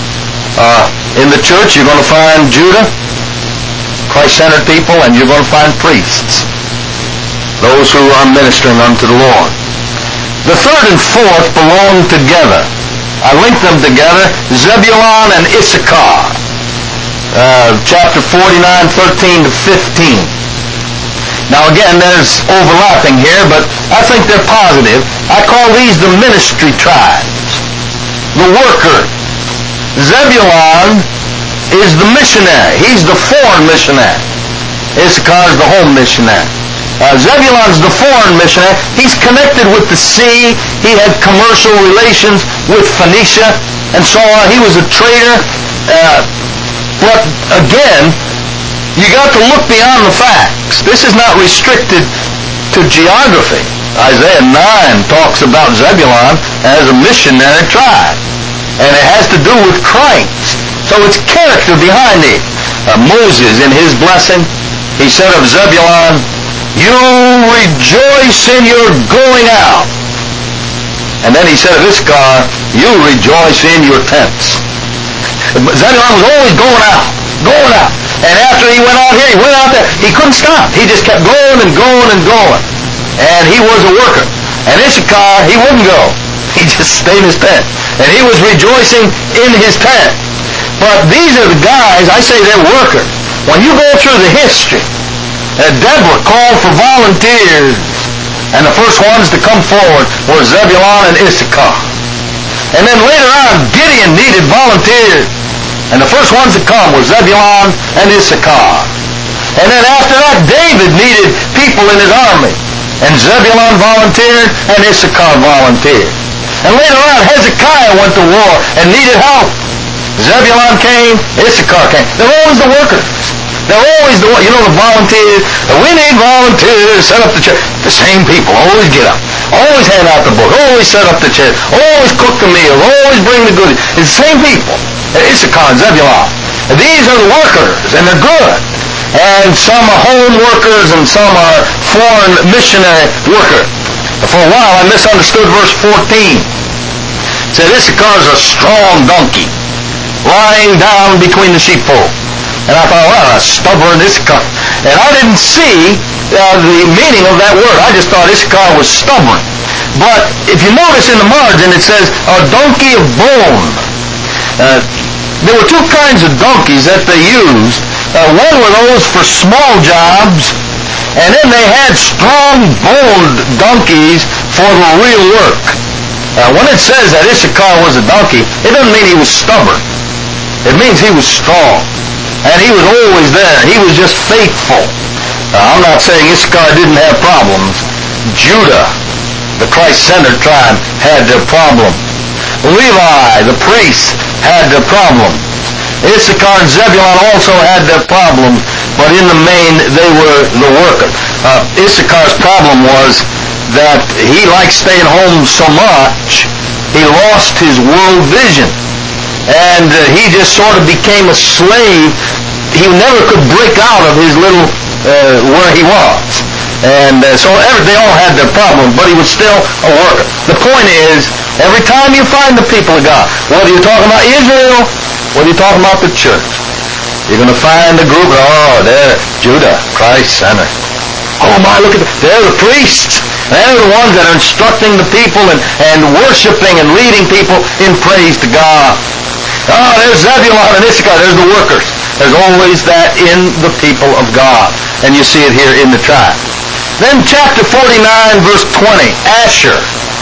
In the church, you're going to find Judah, Christ-centered people, and you're going to find priests, those who are ministering unto the Lord. The third and fourth belong together. I linked them together, Zebulun and Issachar. Chapter 49, 13 to 15. Now again, there's overlapping here, but I think they're positive. I call these the ministry tribes, the worker. Zebulun is the missionary. He's the foreign missionary. Issachar is the home missionary. Zebulun's the foreign missionary. He's connected with the sea. He had commercial relations with Phoenicia and so on. He was a trader. But again, you got to look beyond the facts. This is not restricted to geography. Isaiah 9 talks about Zebulun as a missionary tribe, and it has to do with Christ. So it's character behind it. Moses, in his blessing, he said of Zebulun, "You rejoice in your going out." And then he said of Issachar, "You rejoice in your tents." Zebulun was always going out. And after he went out here, he went out there. He couldn't stop. He just kept going and going and going. And he was a worker. And Issachar, he wouldn't go. He just stayed in his tent. And he was rejoicing in his tent. But these are the guys, I say they're workers. When you go through the history, Deborah called for volunteers. And the first ones to come forward were Zebulun and Issachar. And then later on, Gideon needed volunteers. And the first ones to come were Zebulun and Issachar. And then after that, David needed people in his army. And Zebulun volunteered and Issachar volunteered. And later on, Hezekiah went to war and needed help. Zebulun came, Issachar came. They're always the workers. They're always the volunteers. We need volunteers to set up the church. The same people always get up. Always hand out the book. Always set up the church. Always cook the meal. Always bring the goodies. It's the same people. Issachar and Zebulun. These are the workers, and they're good. And some are home workers, and some are foreign missionary workers. For a while, I misunderstood verse 14. It said, Issachar's a strong donkey, lying down between the sheepfold. And I thought, well, a stubborn Issachar. And I didn't see the meaning of that word. I just thought Issachar was stubborn. But if you notice in the margin, it says, a donkey of bone. There were two kinds of donkeys that they used. One were those for small jobs, and then they had strong-boned donkeys for the real work. When it says that Issachar was a donkey, it doesn't mean he was stubborn. It means he was strong. And he was always there. He was just faithful. I'm not saying Issachar didn't have problems. Judah, the Christ-centered tribe, had their problems. Levi, the priest, had their problems. Issachar and Zebulun also had their problems, but in the main, they were the worker. Issachar's problem was that he liked staying home so much, he lost his world vision. And he just sort of became a slave. He never could break out of his little, where he was. And so they all had their problems, but he was still a worker. The point is, every time you find the people of God, whether you're talking about Israel, whether you're talking about the church, you're going to find a group, they're Judah, Christ-centered. Oh my, look at them. They're the priests. They're the ones that are instructing the people and worshiping and leading people in praise to God. There's Zebulun and Issachar. There's the workers. There's always that in the people of God. And you see it here in the tribe. Then chapter 49, verse 20, Asher.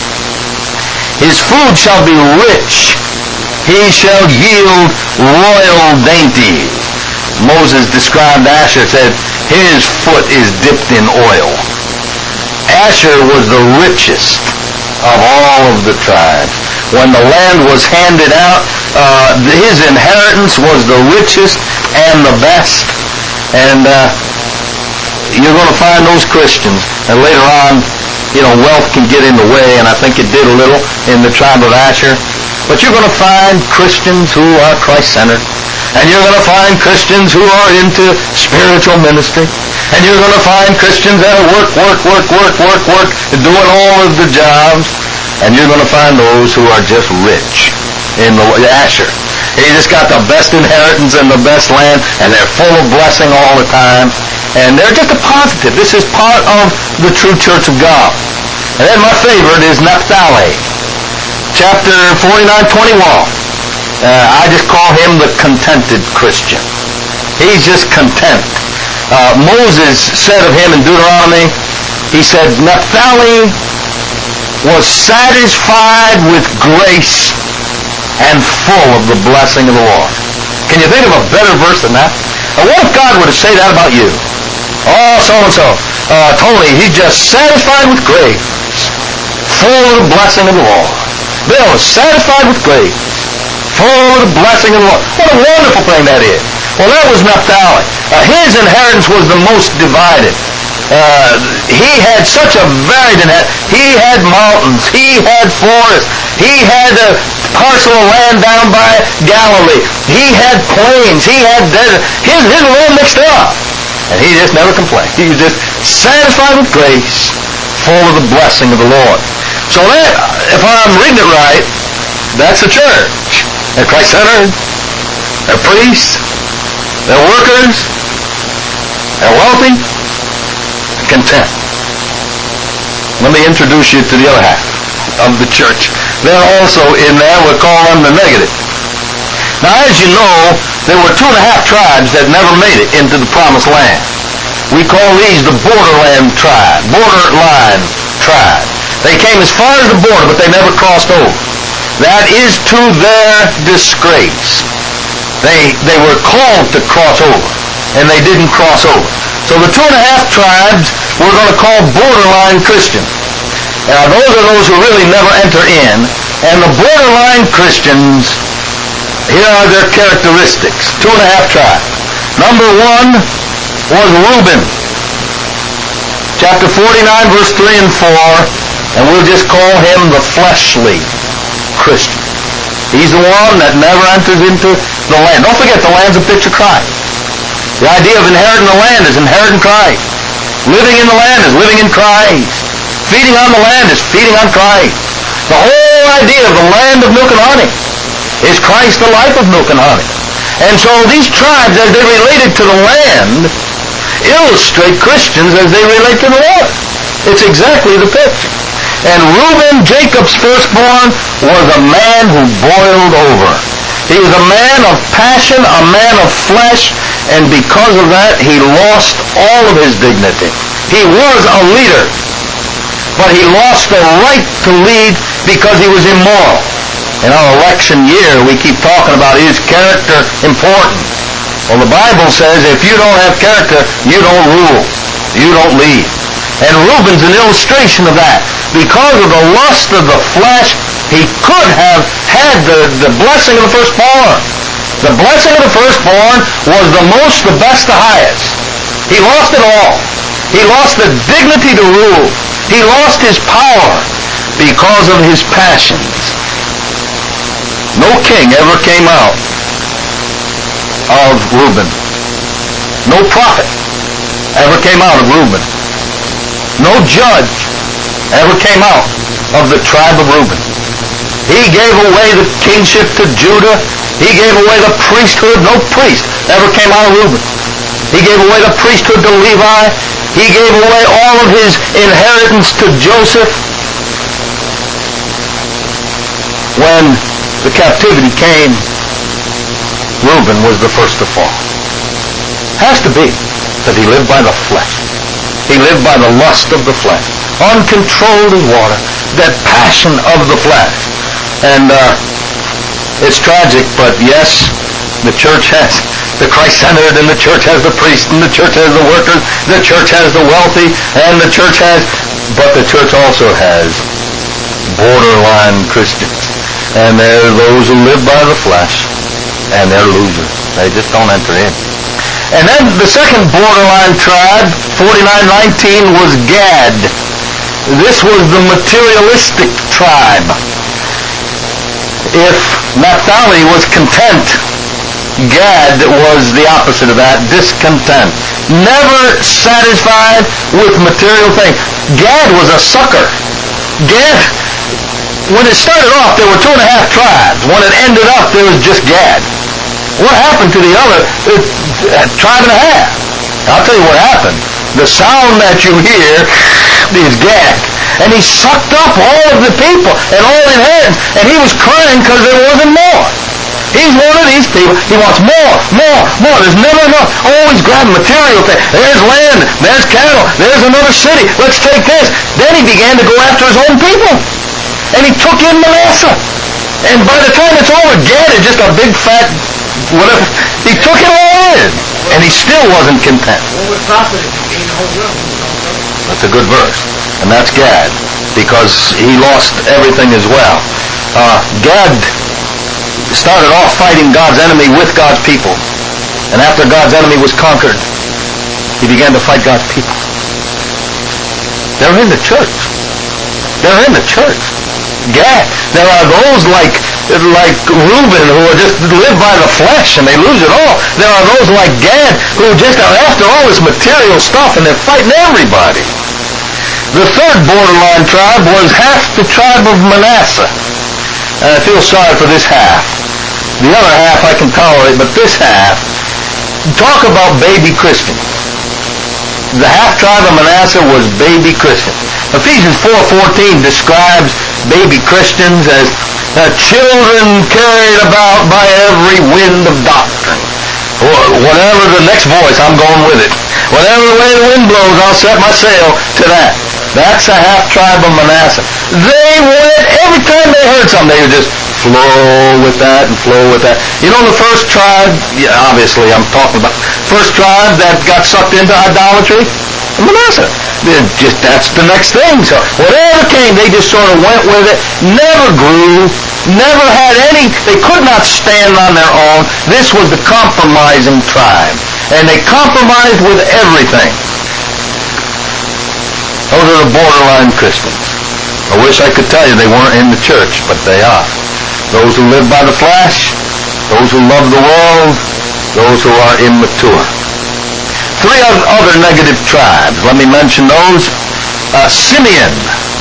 His food shall be rich. He shall yield royal dainties. Moses described Asher, said, his foot is dipped in oil. Asher was the richest of all of the tribes. When the land was handed out, his inheritance was the richest and the best. And you're going to find those Christians. And later on, wealth can get in the way, and I think it did a little in the tribe of Asher. But you're going to find Christians who are Christ-centered. And you're going to find Christians who are into spiritual ministry. And you're going to find Christians that are work, doing all of the jobs. And you're going to find those who are just rich in the Asher. They just got the best inheritance and the best land, and they're full of blessing all the time. And they're just a positive. This is part of the true church of God. And then my favorite is Naphtali. Chapter 49:21. I just call him the contented Christian. He's just content. Moses said of him in Deuteronomy, he said, Naphtali was satisfied with grace and full of the blessing of the Lord. Can you think of a better verse than that? What if God were to say that about you? Oh, so-and-so, Tony, he's just satisfied with grace, full of the blessing of the Lord. Bill is satisfied with grace, full of the blessing of the Lord. What a wonderful thing that is. Well, that was Naphtali. His inheritance was the most divided. He had such a varied inheritance. He had mountains. He had forests. He had a parcel of land down by Galilee. He had plains. He had desert. His was all mixed up. And he just never complained. He was just satisfied with grace, full of the blessing of the Lord. So that, if I'm reading it right, that's the church. They're Christ-centered. They're priests. They're workers. They're wealthy. Content. Let me introduce you to the other half of the church. They're also in there. We'll call them the negative. Now, as you know, there were 2.5 tribes that never made it into the promised land. We call these the borderline tribe. They came as far as the border, but they never crossed over. That is to their disgrace. They were called to cross over, and they didn't cross over. So the 2.5 tribes we're going to call borderline Christians. Now, those are those who really never enter in. And the borderline Christians, here are their characteristics. 2.5 tribes. Number 1 was Reuben. Chapter 49, verse 3 and 4. And we'll just call him the fleshly Christian. He's the one that never enters into the land. Don't forget, the land's a picture of Christ. The idea of inheriting the land is inheriting Christ. Living in the land is living in Christ. Feeding on the land is feeding on Christ. The whole idea of the land of milk and honey is Christ, the life of milk and honey. And so these tribes, as they related to the land, illustrate Christians as they relate to the Lord. It's exactly the picture. And Reuben, Jacob's firstborn, was a man who boiled over. He was a man of passion, a man of flesh, and because of that, he lost all of his dignity. He was a leader, but he lost the right to lead because he was immoral. In our election year, we keep talking about, is character important? Well, the Bible says if you don't have character, you don't rule. You don't lead. And Reuben's an illustration of that. Because of the lust of the flesh, he could have had the blessing of the firstborn. The blessing of the firstborn was the best, the highest. He lost it all. He lost the dignity to rule. He lost his power because of his passions. No king ever came out of Reuben. No prophet ever came out of Reuben. No judge ever came out of the tribe of Reuben. He gave away the kingship to Judah. He gave away the priesthood. No priest ever came out of Reuben. He gave away the priesthood to Levi. He gave away all of his inheritance to Joseph. When the captivity came, Reuben was the first to fall. Has to be, because he lived by the flesh. He lived by the lust of the flesh. Uncontrolled as water. That passion of the flesh. And it's tragic, but yes, the church has the Christ-centered, and the church has the priest, and the church has the workers, the church has the wealthy, and the church also has borderline Christians. And there are those who live by the flesh, and they're losers. They just don't enter in. And then the second borderline tribe, 49:19, was Gad. This was the materialistic tribe. If Naphtali was content, Gad was the opposite of that, discontent. Never satisfied with material things. Gad was a sucker. Gad, when it started off, there were 2.5 tribes. When it ended up, there was just Gad. What happened to the other tribe and a half? I'll tell you what happened. The sound that you hear is Gad. And he sucked up all of the people and all the inheritance. And he was crying because there wasn't more. He's one of these people. He wants more. There's never enough. Always grabbing material things. There's land. There's cattle. There's another city. Let's take this. Then he began to go after his own people. And he took in Manasseh. And by the time it's over, Gad is just a big fat whatever. He took it all in. And he still wasn't content. What would profit if he gained the whole world? That's a good verse. And that's Gad. Because he lost everything as well. Gad started off fighting God's enemy with God's people. And after God's enemy was conquered, he began to fight God's people. They're in the church. They're in the church. Gad. There are those like Reuben who are just live by the flesh and they lose it all. There are those like Gad who just are after all this material stuff and they're fighting everybody. The third borderline tribe was half the tribe of Manasseh. And I feel sorry for this half. The other half I can tolerate, but this half, talk about baby Christians. The half tribe of Manasseh was baby Christians. Ephesians 4:14 describes baby Christians as children carried about by every wind of doctrine. Whatever the next voice, I'm going with it. Whatever the way the wind blows, I'll set my sail to that. That's a half tribe of Manasseh. They went, every time they heard something, they would just flow with that and flow with that. You know the first tribe, obviously I'm talking about, first tribe that got sucked into idolatry? Manasseh. That's the next thing. So whatever came, they just sort of went with it, never grew, never had any, they could not stand on their own. This was the compromising tribe. And they compromised with everything. Those are the borderline Christians. I wish I could tell you they weren't in the church, but they are. Those who live by the flesh, those who love the world, those who are immature. 3 other negative tribes. Let me mention those. Simeon.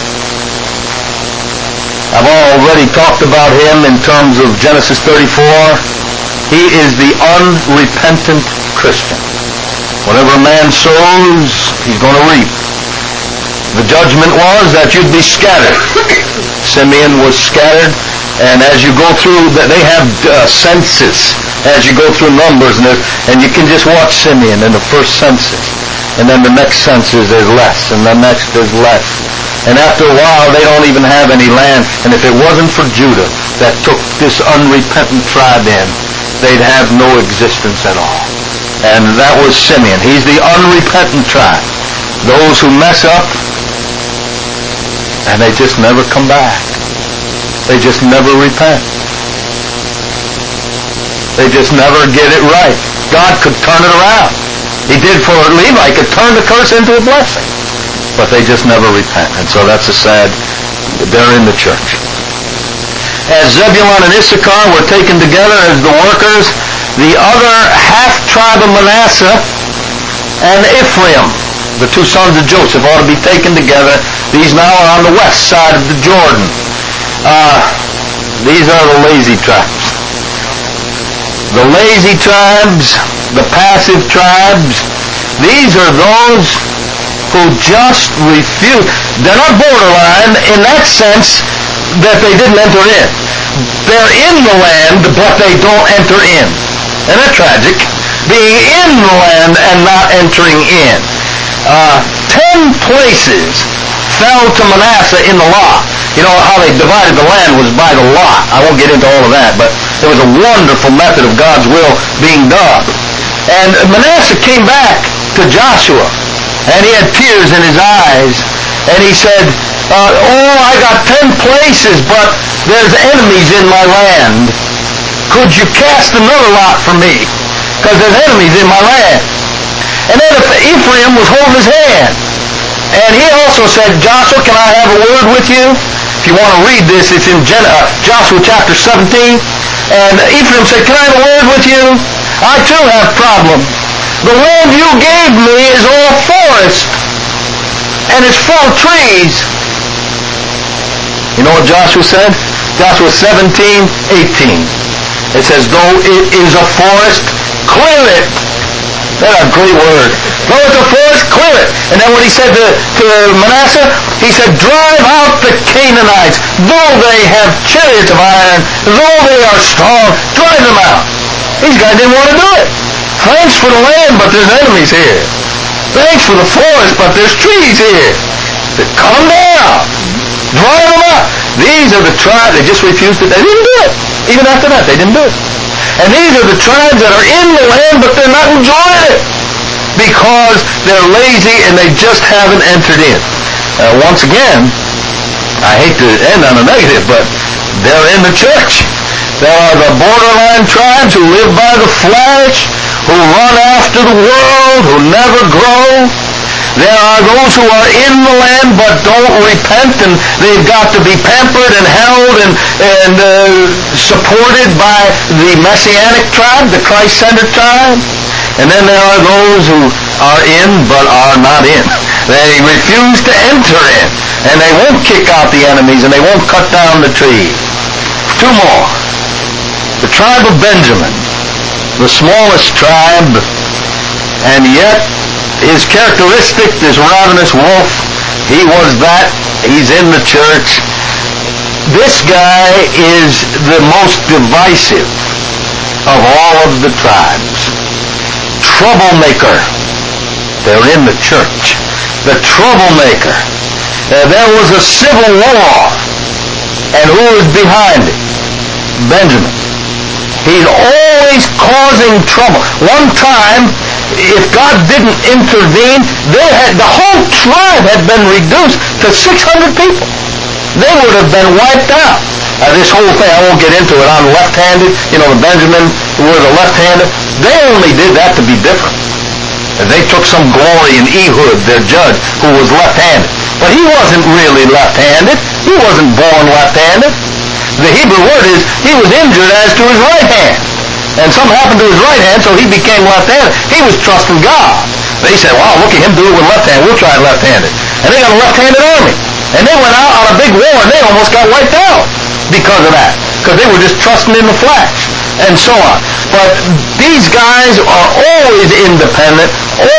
I've already talked about him in terms of Genesis 34. He is the unrepentant Christian. Whatever a man sows, he's going to reap. The judgment was that you'd be scattered. Simeon was scattered, and as you go through, they have census. As you go through Numbers, and you can just watch Simeon in the first census, and then the next census there's less, and the next there's less. And after a while, they don't even have any land. And if it wasn't for Judah that took this unrepentant tribe in, they'd have no existence at all. And that was Simeon. He's the unrepentant tribe. Those who mess up, and they just never come back. They just never repent. They just never get it right. God could turn it around. He did for Levi. He could turn the curse into a blessing. But they just never repent. And so that's a sad, they're in the church. As Zebulun and Issachar were taken together as the workers, the other half tribe of Manasseh and Ephraim, the 2 sons of Joseph, ought to be taken together. These now are on the west side of the Jordan. These are the lazy tribes. The lazy tribes, the passive tribes, these are those who just refuse. They're not borderline in that sense that they didn't enter in. They're in the land, but they don't enter in. Isn't that tragic? Being in the land and not entering in. 10 places fell to Manasseh in the lot. You know how they divided the land was by the lot. I won't get into all of that, but it was a wonderful method of God's will being done. And Manasseh came back to Joshua, and he had tears in his eyes, and he said, I got 10 places, but there's enemies in my land. Could you cast another lot for me? Because there's enemies in my land. And then Ephraim was holding his hand. And he also said, Joshua, can I have a word with you? If you want to read this, it's in Joshua chapter 17. And Ephraim said, can I have a word with you? I too have problems. The land you gave me is all forest. And it's full of trees. You know what Joshua said? Joshua 17:18. It says, though it is a forest, clear it. That's a great word. Though it's a forest, clear it. And then what he said to Manasseh, he said, drive out the Canaanites. Though they have chariots of iron, though they are strong, drive them out. These guys didn't want to do it. Thanks for the land, but there's enemies here. Thanks for the forest, but there's trees here. Cut them down. Drive them out. These are the tribes, they just refused it. They didn't do it. Even after that, they didn't do it. And these are the tribes that are in the land, but they're not enjoying it because they're lazy and they just haven't entered in. Once again, I hate to end on a negative, but they're in the church. There are the borderline tribes who live by the flesh, who run after the world, who never grow. There are those who are in the land but don't repent, and they've got to be pampered and held and supported by the Messianic tribe, the Christ-centered tribe. And then there are those who are in but are not in. They refuse to enter in, and they won't kick out the enemies, and they won't cut down the trees. Two more. The tribe of Benjamin, the smallest tribe, and yet his characteristic, this ravenous wolf, he was that. He's in the church. This guy is the most divisive of all of the tribes. Troublemaker. They're in the church. The troublemaker. There was a civil war. And who was behind it? Benjamin. He's always causing trouble. One time, if God didn't intervene, the whole tribe had been reduced to 600 people. They would have been wiped out. This whole thing, I won't get into it. I'm left-handed. You know, the Benjamin were the left-handed. They only did that to be different. They took some glory in Ehud, their judge, who was left-handed. But he wasn't really left-handed. He wasn't born left-handed. The Hebrew word is, he was injured as to his right hand. And something happened to his right hand, so he became left-handed. He was trusting God. They said, wow, look at him do it with left hand. We'll try it left-handed. And they got a left-handed army. And they went out on a big war, and they almost got wiped out because of that. Because they were just trusting in the flesh, and so on. But these guys are always independent,